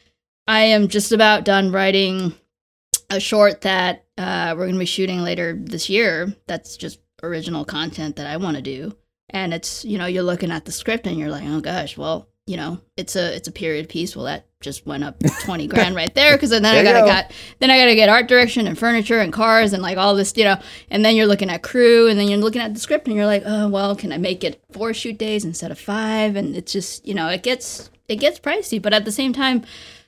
Speaker 3: I am just about done writing a short that uh, we're going to be shooting later this year. That's just original content that I want to do. And it's, you know, you're looking at the script and you're like, oh gosh, well, you know, it's a it's a period piece. Well, that just went up twenty grand right there, because then I
Speaker 4: There you
Speaker 3: gotta
Speaker 4: go.
Speaker 3: got then I gotta get art direction and furniture and cars and like all this, you know. And then you're looking at crew, and then you're looking at the script, and you're like, oh well, can I make it four shoot days instead of five? And it's just, you know, it gets it gets pricey. But at the same time,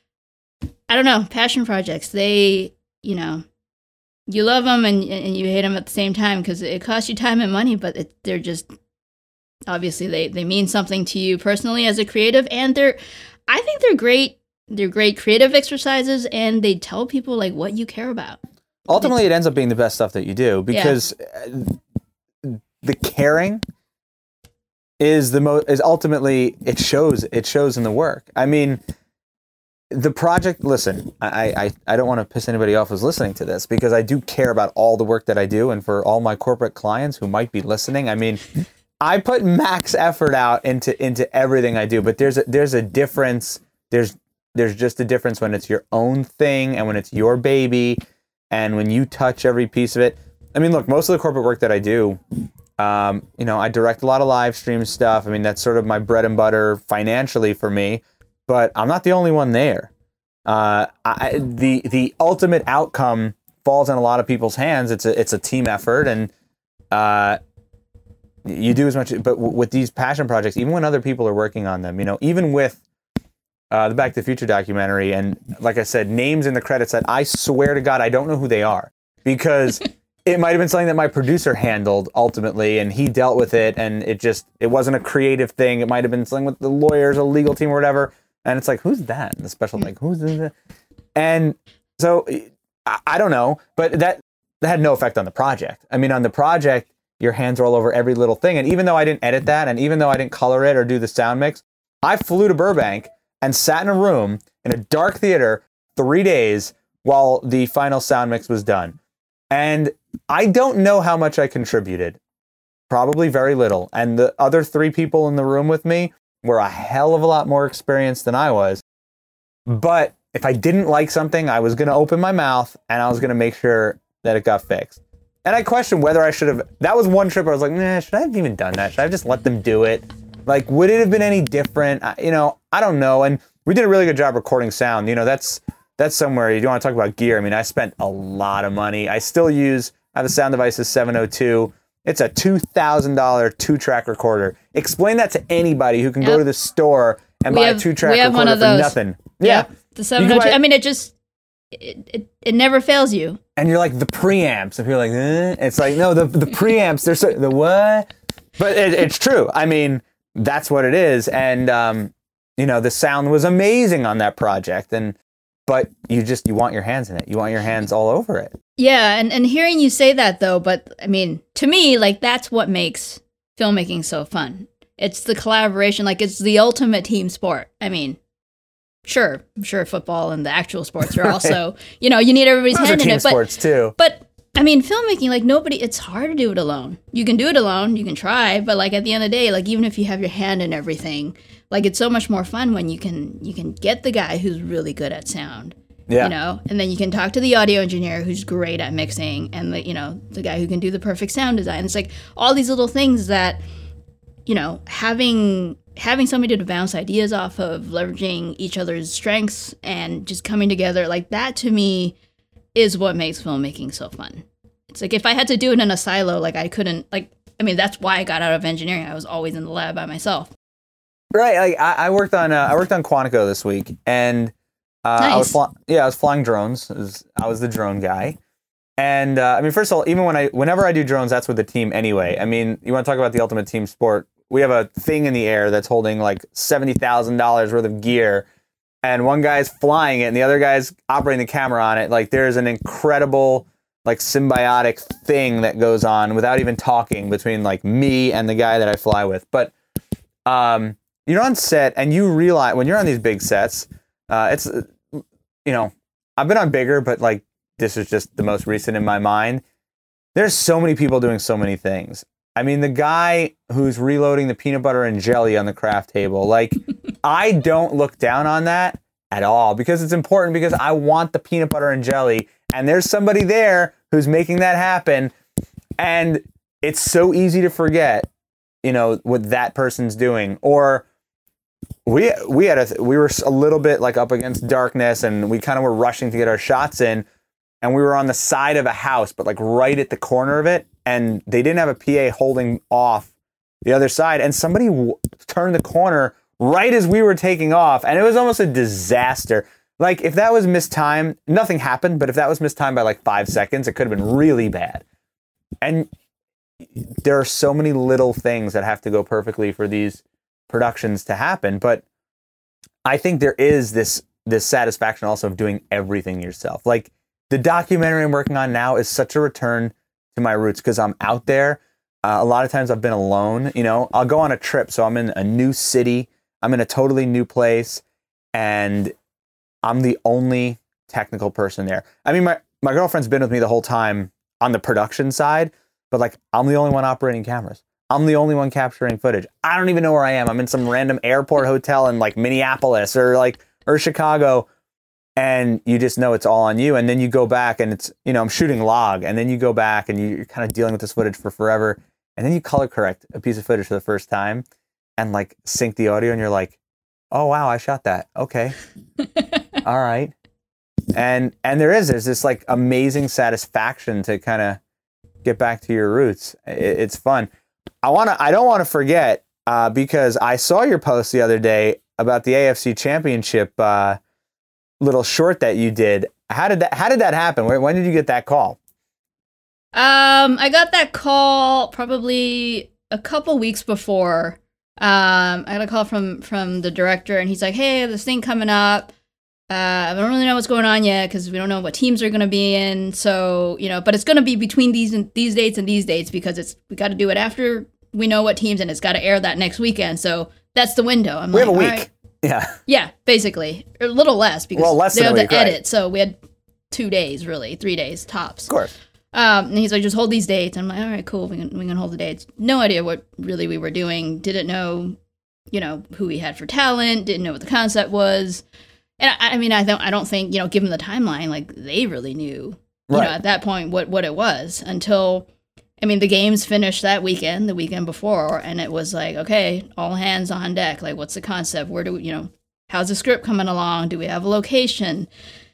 Speaker 3: I don't know, passion projects, they, you know, you love them and and you hate them at the same time, because it costs you time and money, but it, they're just, obviously they, they mean something to you personally as a creative, and they're, I think they're great, they're great creative exercises, and they tell people like what you care about.
Speaker 4: Ultimately, it ends up being the best stuff that you do, because uh the caring is the most, is ultimately, it shows, it shows in the work. I mean, the project, listen, I, I, I don't want to piss anybody off who's listening to this, because I do care about all the work that I do. And for all my corporate clients who might be listening, I mean, I put max effort out into, into everything I do, but there's a, there's a difference. There's, there's just a difference when it's your own thing and when it's your baby and when you touch every piece of it. I mean, look, most of the corporate work that I do, um, you know, I direct a lot of live stream stuff. I mean, that's sort of my bread and butter financially for me. But I'm not the only one there. Uh, I, the the ultimate outcome falls in a lot of people's hands. It's a it's a team effort, and uh, you do as much. But w- with these passion projects, even when other people are working on them, you know, even with uh, the Back to the Future documentary, and like I said, names in the credits that I swear to God I don't know who they are, because it might have been something that my producer handled ultimately, and he dealt with it, and it just it wasn't a creative thing. It might have been something with the lawyers, a legal team, or whatever. And it's like, who's that? And the special, like, who's that? And so I, I don't know, but that, that had no effect on the project. I mean, on the project, your hands are all over every little thing. And even though I didn't edit that, and even though I didn't color it or do the sound mix, I flew to Burbank and sat in a room in a dark theater three days while the final sound mix was done. And I don't know how much I contributed. Probably very little. And the other three people in the room with me were a hell of a lot more experienced than I was. But if I didn't like something, I was going to open my mouth and I was going to make sure that it got fixed. And I questioned whether I should have, that was one trip where I was like, nah, should I have even done that? Should I have just let them do it? Like, would it have been any different? I, you know, I don't know. And we did a really good job recording sound. You know, that's, that's somewhere, you don't want to talk about gear. I mean, I spent a lot of money. I still use, I have a Sound Devices seven oh two. It's a two thousand dollars two-track recorder. Explain that to anybody who can
Speaker 3: Yep.
Speaker 4: go to the store and
Speaker 3: We
Speaker 4: buy
Speaker 3: have-
Speaker 4: a two-track
Speaker 3: we have one
Speaker 4: recorder
Speaker 3: of
Speaker 4: for
Speaker 3: those.
Speaker 4: nothing.
Speaker 3: Yeah,
Speaker 4: Yeah.
Speaker 3: the seven oh two.
Speaker 4: buy-
Speaker 3: I mean, it just it, it it never fails you.
Speaker 4: And you're like, the preamps. If you're like, eh? It's like, no, the the preamps, they're so, the what? But it, it's true. I mean, that's what it is. And, um, you know, the sound was amazing on that project. And, but you just, you want your hands in it. You want your hands all over it.
Speaker 3: Yeah, and, and hearing you say that though, but I mean, to me, like that's what makes filmmaking so fun. It's the collaboration, like it's the ultimate team sport. I mean, sure, I'm sure football and the actual sports are also, you know, you need everybody's
Speaker 4: Those are
Speaker 3: hand in
Speaker 4: team
Speaker 3: it. But,
Speaker 4: sports too.
Speaker 3: but I mean, filmmaking, like nobody, it's hard to do it alone. You can do it alone, you can try, but like at the end of the day, like even if you have your hand in everything, like it's so much more fun when you can you can get the guy who's really good at sound.
Speaker 4: Yeah.
Speaker 3: You know, and then you can talk to the audio engineer who's great at mixing, and the you know the guy who can do the perfect sound design. It's like all these little things that, you know, having having somebody to bounce ideas off of, leveraging each other's strengths, and just coming together, like that to me is what makes filmmaking so fun. It's like if I had to do it in a silo, like I couldn't. Like I mean, that's why I got out of engineering. I was always in the lab by myself.
Speaker 4: Right. Like I, I worked on uh, I worked on Quantico this week, and uh, I was
Speaker 3: Nice.
Speaker 4: fly- yeah I was flying drones. It was- I was the drone guy, and uh, I mean, first of all, even when I whenever I do drones, that's with the team anyway. I mean, you want to talk about the ultimate team sport? We have a thing in the air that's holding like seventy thousand dollars worth of gear, and one guy's flying it, and the other guy's operating the camera on it. Like there's an incredible like symbiotic thing that goes on without even talking between like me and the guy that I fly with. But um. You're on set and you realize when you're on these big sets, uh, it's, uh, you know, I've been on bigger, but like this is just the most recent in my mind. There's so many people doing so many things. I mean, the guy who's reloading the peanut butter and jelly on the craft table, like I don't look down on that at all because it's important because I want the peanut butter and jelly and there's somebody there who's making that happen. And it's so easy to forget, you know, what that person's doing. Or we we had a we were a little bit like up against darkness, and we kind of were rushing to get our shots in, and we were on the side of a house, but like right at the corner of it, and they didn't have a P A holding off the other side, and somebody w- turned the corner right as we were taking off, and it was almost a disaster. Like, if that was mistimed, nothing happened, but if that was mistimed by like five seconds, it could have been really bad. And there are so many little things that have to go perfectly for these productions to happen, but I think there is this this satisfaction also of doing everything yourself. Like, the documentary I'm working on now is such a return to my roots because I'm out there. Uh, a lot of times I've been alone, you know, I'll go on a trip. So I'm in a new city. I'm in a totally new place, and I'm the only technical person there. I mean, my, my girlfriend's been with me the whole time on the production side, but like, I'm the only one operating cameras. I'm the only one capturing footage. I don't even know where I am. I'm in some random airport hotel in like Minneapolis or like, or Chicago. And you just know it's all on you. And then you go back and it's, you know, I'm shooting log, and then you go back and you're kind of dealing with this footage for forever. And then you color correct a piece of footage for the first time and like sync the audio, and you're like, oh, wow, I shot that. Okay. All right. And, and there is, there's this like amazing satisfaction to kind of get back to your roots. It, it's fun. I want to, I don't want to forget, uh, because I saw your post the other day about the A F C Championship, uh, little short that you did. How did that, how did that happen? When, when did you get that call?
Speaker 3: Um, I got that call probably a couple weeks before. Um, I got a call from, from the director, and he's like, hey, this thing coming up. Uh, I don't really know what's going on yet because we don't know what teams are going to be in. So, you know, but it's going to be between these and these dates and these dates because it's, we got to do it after we know what teams, and it's got to air that next weekend. So that's the window. I'm
Speaker 4: we
Speaker 3: like,
Speaker 4: have a week.
Speaker 3: right.
Speaker 4: Yeah.
Speaker 3: Yeah, basically. A little less because
Speaker 4: well, less
Speaker 3: they
Speaker 4: than
Speaker 3: have
Speaker 4: a week,
Speaker 3: to edit.
Speaker 4: right.
Speaker 3: So we had two days, really, three days tops.
Speaker 4: Of course.
Speaker 3: Um, and he's like, just hold these dates. I'm like, all right, cool. We can, we can hold the dates. No idea what really we were doing. Didn't know, you know, who we had for talent. Didn't know what the concept was. And I, I mean, I don't, I don't think, you know, given the timeline, like they really knew, you
Speaker 4: Right.
Speaker 3: know, at that point what, what it was until, I mean, the games finished that weekend, the weekend before, and it was like, okay, all hands on deck. Like, what's the concept? Where do we, you know, how's the script coming along? Do we have a location?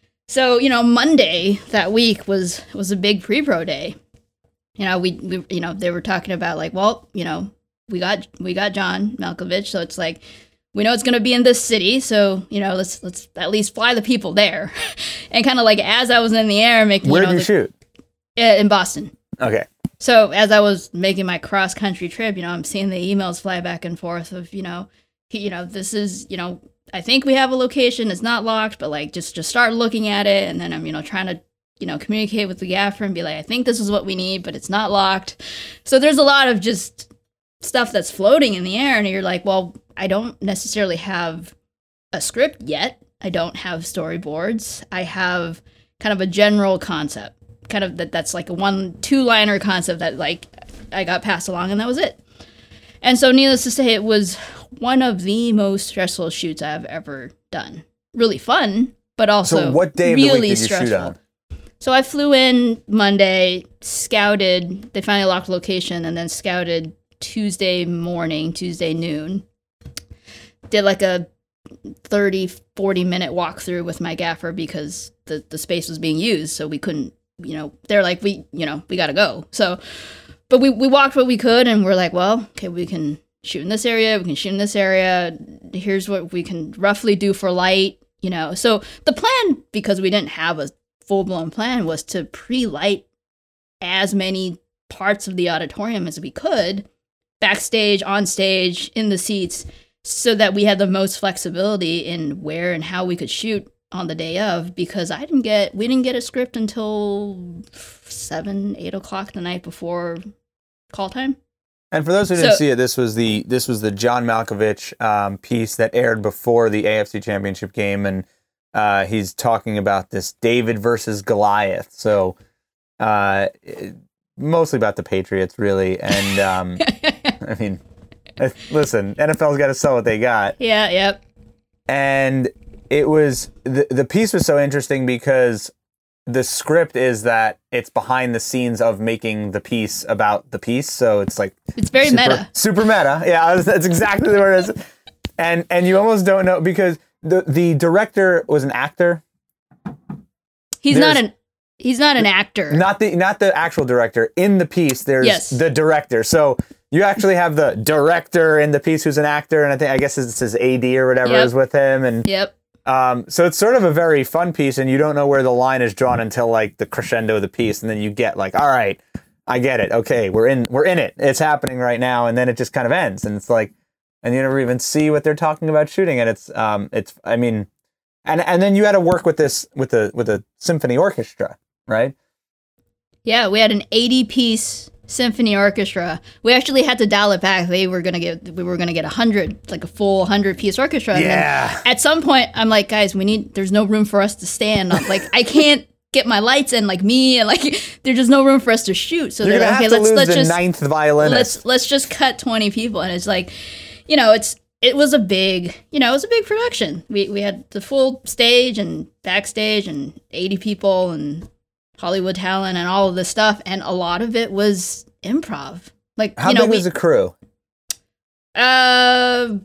Speaker 3: So, you know, Monday that week was was a big pre-pro day. You know, we, we you know, they were talking about like, well, you know, we got we got John Malkovich, so it's like we know it's going to be in this city, so, you know, let's let's at least fly the people there. And kind of like as I was in the air making,
Speaker 4: Where
Speaker 3: you know,
Speaker 4: did you
Speaker 3: the,
Speaker 4: shoot?
Speaker 3: uh, in Boston.
Speaker 4: Okay.
Speaker 3: So as I was making my cross country trip, you know, I'm seeing the emails fly back and forth of, you know, he, you know, this is, you know, I think we have a location. It's not locked, but like just just start looking at it. And then I'm, you know, trying to, you know, communicate with the gaffer and be like, I think this is what we need, but it's not locked. So there's a lot of just stuff that's floating in the air. And you're like, well, I don't necessarily have a script yet. I don't have storyboards. I have kind of a general concept, kind of that that's like a one, two liner concept that like I got passed along, and that was it. And so needless to say, it was one of the most stressful shoots I've ever done. Really fun, but also
Speaker 4: So what day of
Speaker 3: really
Speaker 4: the week did you
Speaker 3: stressful.
Speaker 4: shoot on?
Speaker 3: So I flew in Monday, scouted, they finally locked location, and then scouted Tuesday morning, Tuesday noon. Did like a thirty, forty minute walkthrough with my gaffer because the, the space was being used, so we couldn't, you know, they're like, we, you know, we gotta go. So, but we, we walked what we could, and we're like, well, okay, we can shoot in this area, we can shoot in this area, here's what we can roughly do for light, you know. So the plan, because we didn't have a full-blown plan, was to pre-light as many parts of the auditorium as we could, backstage, on stage, in the seats, so that we had the most flexibility in where and how we could shoot on the day of, because I didn't get, we didn't get a script until seven, eight o'clock the night before call time.
Speaker 4: And for those who didn't
Speaker 3: So-
Speaker 4: see it, this was the this was the John Malkovich um, piece that aired before the A F C Championship game, and uh, he's talking about this David versus Goliath. So uh, it- mostly about the Patriots, really. And um, I mean, listen, N F L's got to sell what they got.
Speaker 3: Yeah, yep.
Speaker 4: And it was the the piece was so interesting because the script is that it's behind the scenes of making the piece about the piece, so it's like
Speaker 3: It's very
Speaker 4: super,
Speaker 3: meta.
Speaker 4: super meta. Yeah, I was, that's exactly the word. It is. and and you almost don't know because the the director was an actor.
Speaker 3: He's
Speaker 4: There's,
Speaker 3: not an he's not an actor.
Speaker 4: Not the not the actual director. In the piece, there's
Speaker 3: yes.
Speaker 4: the director. So you actually have the director in the piece who's an actor, and I think I guess it's his A D or whatever
Speaker 3: yep.
Speaker 4: is with him. And
Speaker 3: yep.
Speaker 4: Um, so it's sort of a very fun piece, and you don't know where the line is drawn until like the crescendo of the piece, and then you get like, all right, I get it. Okay, we're in we're in it. It's happening right now, and then it just kind of ends, and it's like, and you never even see what they're talking about shooting, and it's um it's I mean, and and then you had to work with this with the with a symphony orchestra, right?
Speaker 3: Yeah, we had an eighty piece symphony orchestra. We actually had to dial it back. They were gonna get we were gonna get a hundred, like a full hundred piece orchestra. And
Speaker 4: yeah.
Speaker 3: then at some point, I'm like, guys, we need. There's no room for us to stand. I'm like, I can't get my lights in, like me, and like there's just no room for us to shoot. So
Speaker 4: You're
Speaker 3: they're
Speaker 4: gonna
Speaker 3: like,
Speaker 4: have
Speaker 3: okay,
Speaker 4: to
Speaker 3: let's
Speaker 4: lose
Speaker 3: let's
Speaker 4: the
Speaker 3: just
Speaker 4: ninth violinist.
Speaker 3: let's let's just cut twenty people, and it's like, you know, it's it was a big, you know, it was a big production. We we had the full stage and backstage and eighty people and Hollywood talent and all of this stuff, and a lot of it was improv. Like,
Speaker 4: how
Speaker 3: you know,
Speaker 4: big
Speaker 3: we,
Speaker 4: was the crew?
Speaker 3: Uh,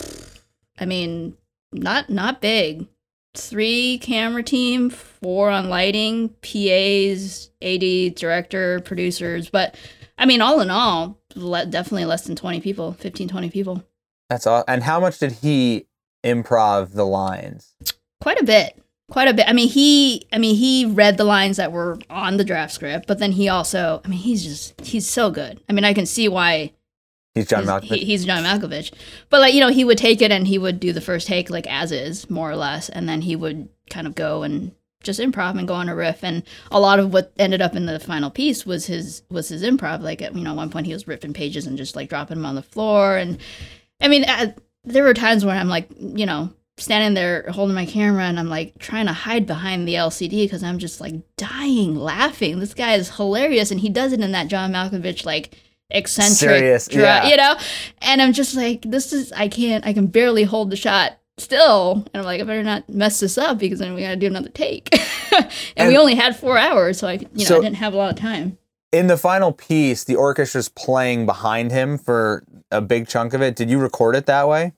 Speaker 3: I mean, not not big. Three camera team, four on lighting, P As, A D, director, producers. But I mean, all in all, le- definitely less than twenty people, fifteen, twenty people.
Speaker 4: That's all. And how much did he improv the lines?
Speaker 3: Quite a bit. Quite a bit. I mean, he. I mean, he read the lines that were on the draft script, but then he also. I mean, he's just. He's so good. I mean, I can see why.
Speaker 4: He's John
Speaker 3: he's,
Speaker 4: Malkovich.
Speaker 3: He, he's John Malkovich, but like you know, he would take it and he would do the first take like as is, more or less, and then he would kind of go and just improv and go on a riff. And a lot of what ended up in the final piece was his was his improv. Like at, you know, at one point he was ripping pages and just like dropping them on the floor. And I mean, I, there were times where I'm like, you know. standing there holding my camera and I'm like trying to hide behind the L C D because I'm just like dying laughing. This guy is hilarious, and he does it in that John Malkovich like eccentric,
Speaker 4: serious,
Speaker 3: dra-
Speaker 4: yeah.
Speaker 3: you know. And I'm just like, this is I can't I can barely hold the shot still, and I'm like, I better not mess this up because then we got to do another take. and, and we only had four hours, so I you know
Speaker 4: so
Speaker 3: I didn't have a lot of time.
Speaker 4: In the final piece, the orchestra's playing behind him for a big chunk of it. Did you record it that way?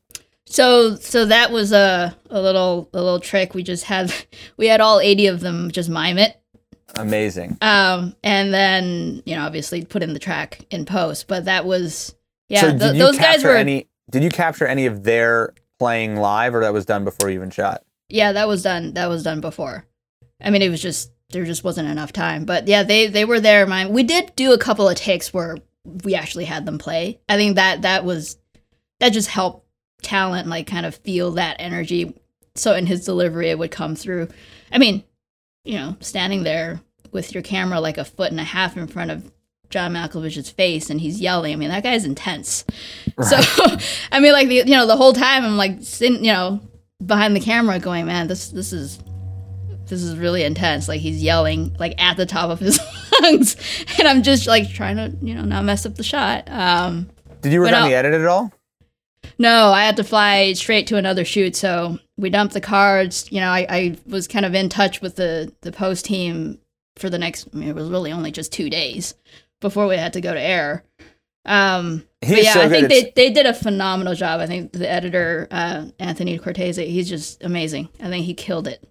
Speaker 3: So so that was a a little a little trick. We just had we had all eighty of them just mime it.
Speaker 4: Amazing.
Speaker 3: Um and then, you know, obviously put in the track in post, but that was yeah,
Speaker 4: so did
Speaker 3: th-
Speaker 4: you
Speaker 3: those guys
Speaker 4: capture
Speaker 3: were
Speaker 4: any did you capture any of their playing live, or that was done before you even shot?
Speaker 3: Yeah, that was done that was done before. I mean, it was just there just wasn't enough time. But yeah, they they were there. Mime. We did do a couple of takes where we actually had them play. I think that that was that just helped talent like kind of feel that energy, so in his delivery it would come through. I mean, you know, standing there with your camera like a foot and a half in front of John Malkovich's face and he's yelling, I mean, that guy's intense. Right. So I mean, like the you know the whole time I'm like sitting, you know, behind the camera going, man, this this is this is really intense. Like he's yelling like at the top of his lungs, and I'm just like trying to you know not mess up the shot. Um,
Speaker 4: Did you work on the edit at all?
Speaker 3: No, I had to fly straight to another shoot, so we dumped the cards. You know, I, I was kind of in touch with the, the post team for the next, I mean, it was really only just two days before we had to go to air. Um, but yeah,
Speaker 4: so
Speaker 3: I think
Speaker 4: good.
Speaker 3: they, they did a phenomenal job. I think the editor, uh, Anthony Cortese, he's just amazing. I think he killed it.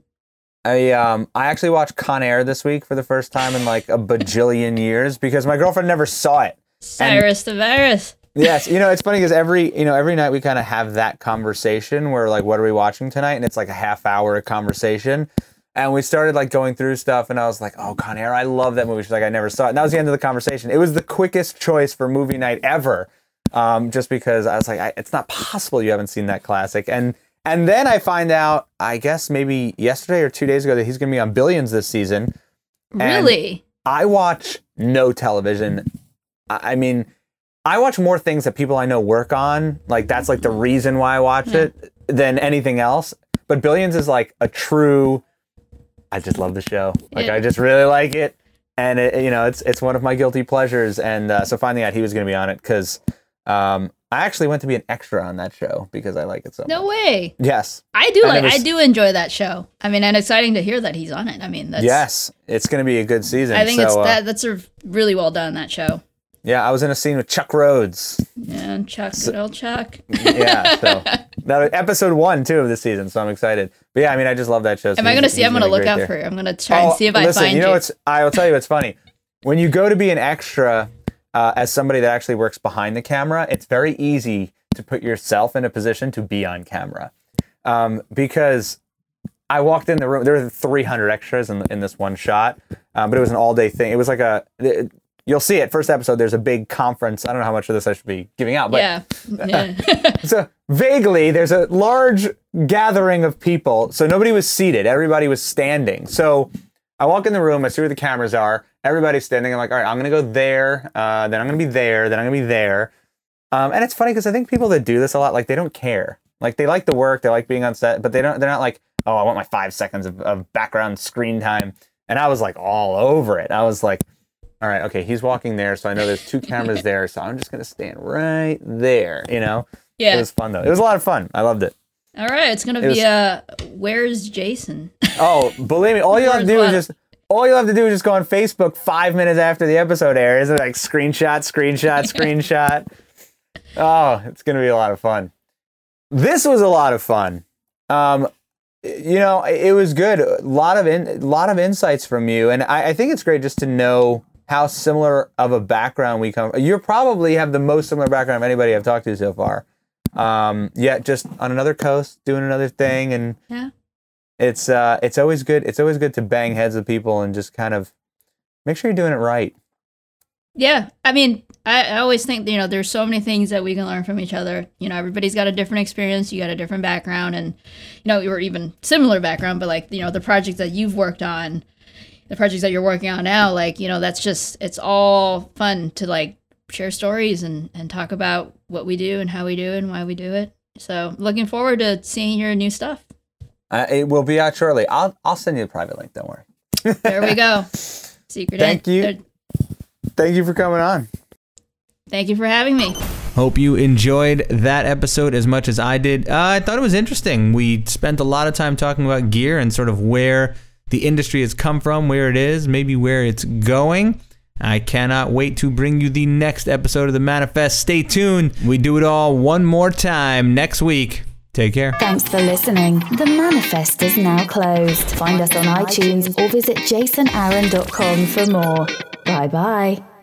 Speaker 4: I um I actually watched Con Air this week for the first time in like a bajillion years because my girlfriend never saw it.
Speaker 3: Cyrus the Virus.
Speaker 4: Yes, you know, it's funny because every, you know, every night we kind of have that conversation where like, what are we watching tonight? And it's like a half hour conversation. And we started like going through stuff and I was like, oh, Con Air, I love that movie. She's like, I never saw it. And that was the end of the conversation. It was the quickest choice for movie night ever. Um, just because I was like, I, it's not possible you haven't seen that classic. And and then I find out, I guess maybe yesterday or two days ago that he's going to be on Billions this season.
Speaker 3: Really?
Speaker 4: And I watch no television. I, I mean... I watch more things that people I know work on. Like, that's like the reason why I watch
Speaker 3: yeah.
Speaker 4: it than anything else. But Billions is like a true, I just love the show. Like,
Speaker 3: yeah.
Speaker 4: I just really like it. And, it, you know, it's it's one of my guilty pleasures. And uh, so finding out he was going to be on it, because um, I actually went to be an extra on that show because I like it so
Speaker 3: no
Speaker 4: much.
Speaker 3: No way.
Speaker 4: Yes.
Speaker 3: I do
Speaker 4: I
Speaker 3: like,
Speaker 4: never...
Speaker 3: I do enjoy that show. I mean, and exciting to hear that he's on it. I mean, that's...
Speaker 4: Yes. It's going to be a good season.
Speaker 3: I think
Speaker 4: so,
Speaker 3: it's
Speaker 4: uh,
Speaker 3: that that's a really well done, that show.
Speaker 4: Yeah, I was in a scene with Chuck Rhodes.
Speaker 3: Yeah, and Chuck, good old Chuck.
Speaker 4: Yeah, so that was episode one too of this season, so I'm excited. But yeah, I mean, I just love that show. So
Speaker 3: Am I gonna see? I'm gonna look out
Speaker 4: there.
Speaker 3: for it. I'm gonna try
Speaker 4: oh,
Speaker 3: and see if I
Speaker 4: listen,
Speaker 3: find
Speaker 4: you.
Speaker 3: you.
Speaker 4: know, it's I'll tell you what's funny. When you go to be an extra uh, as somebody that actually works behind the camera, it's very easy to put yourself in a position to be on camera, um, because I walked in the room. There were three hundred extras in, in this one shot, um, but it was an all-day thing. It was like a. It, you'll see it first episode. There's a big conference. I don't know how much of this I should be giving out, but
Speaker 3: yeah. yeah.
Speaker 4: so vaguely there's a large gathering of people. So nobody was seated. Everybody was standing. So I walk in the room. I see where the cameras are. Everybody's standing. I'm like, all right, I'm gonna go there. Uh, then I'm gonna be there. Then I'm gonna be there. Um, and it's funny because I think people that do this a lot, like they don't care. Like they like the work. They like being on set, but they don't. They're not like, oh, I want my five seconds of, of background screen time. And I was like all over it. I was like, all right, okay, he's walking there, so I know there's two cameras there, so I'm just gonna stand right there. You know?
Speaker 3: Yeah.
Speaker 4: It was fun though. It was a lot of fun. I loved it.
Speaker 3: All right, it's gonna
Speaker 4: It
Speaker 3: be
Speaker 4: was-
Speaker 3: uh, where's Jason?
Speaker 4: Oh, believe me, all you have to do is just all you have to do is just go on Facebook five minutes after the episode airs. It's like screenshot, screenshot, screenshot. Oh, it's gonna be a lot of fun. This was a lot of fun. Um, you know, it was good. A lot of in, a lot of insights from you, and I, I think it's great just to know how similar of a background we come. You probably have the most similar background of anybody I've talked to so far. Um, yet just on another coast, doing another thing, and
Speaker 3: Yeah.
Speaker 4: it's uh, it's always good. It's always good to bang heads with people and just kind of make sure you're doing it right.
Speaker 3: Yeah, I mean, I, I always think that, you know, there's so many things that we can learn from each other. You know, everybody's got a different experience. You got a different background, and you know, you're even similar background. But like, you know, the projects that you've worked on, the projects that you're working on now, like, you know, that's just it's all fun to like share stories and and talk about what we do and how we do it and why we do it. So, looking forward to seeing your new stuff.
Speaker 4: Uh, it will be out shortly. I'll I'll send you a private link. Don't worry.
Speaker 3: There we go. Secret.
Speaker 4: Thank
Speaker 3: in-
Speaker 4: you.
Speaker 3: there-
Speaker 4: Thank you for coming on.
Speaker 3: Thank you for having me.
Speaker 2: Hope you enjoyed that episode as much as I did. Uh, I thought it was interesting. We spent a lot of time talking about gear and sort of where the industry has come from, where it is, maybe where it's going. I cannot wait to bring you the next episode of The Manifest. Stay tuned. We do it all one more time next week. Take care.
Speaker 1: Thanks for listening. The Manifest is now closed. Find us on iTunes or visit jason aaron dot com for more. Bye bye.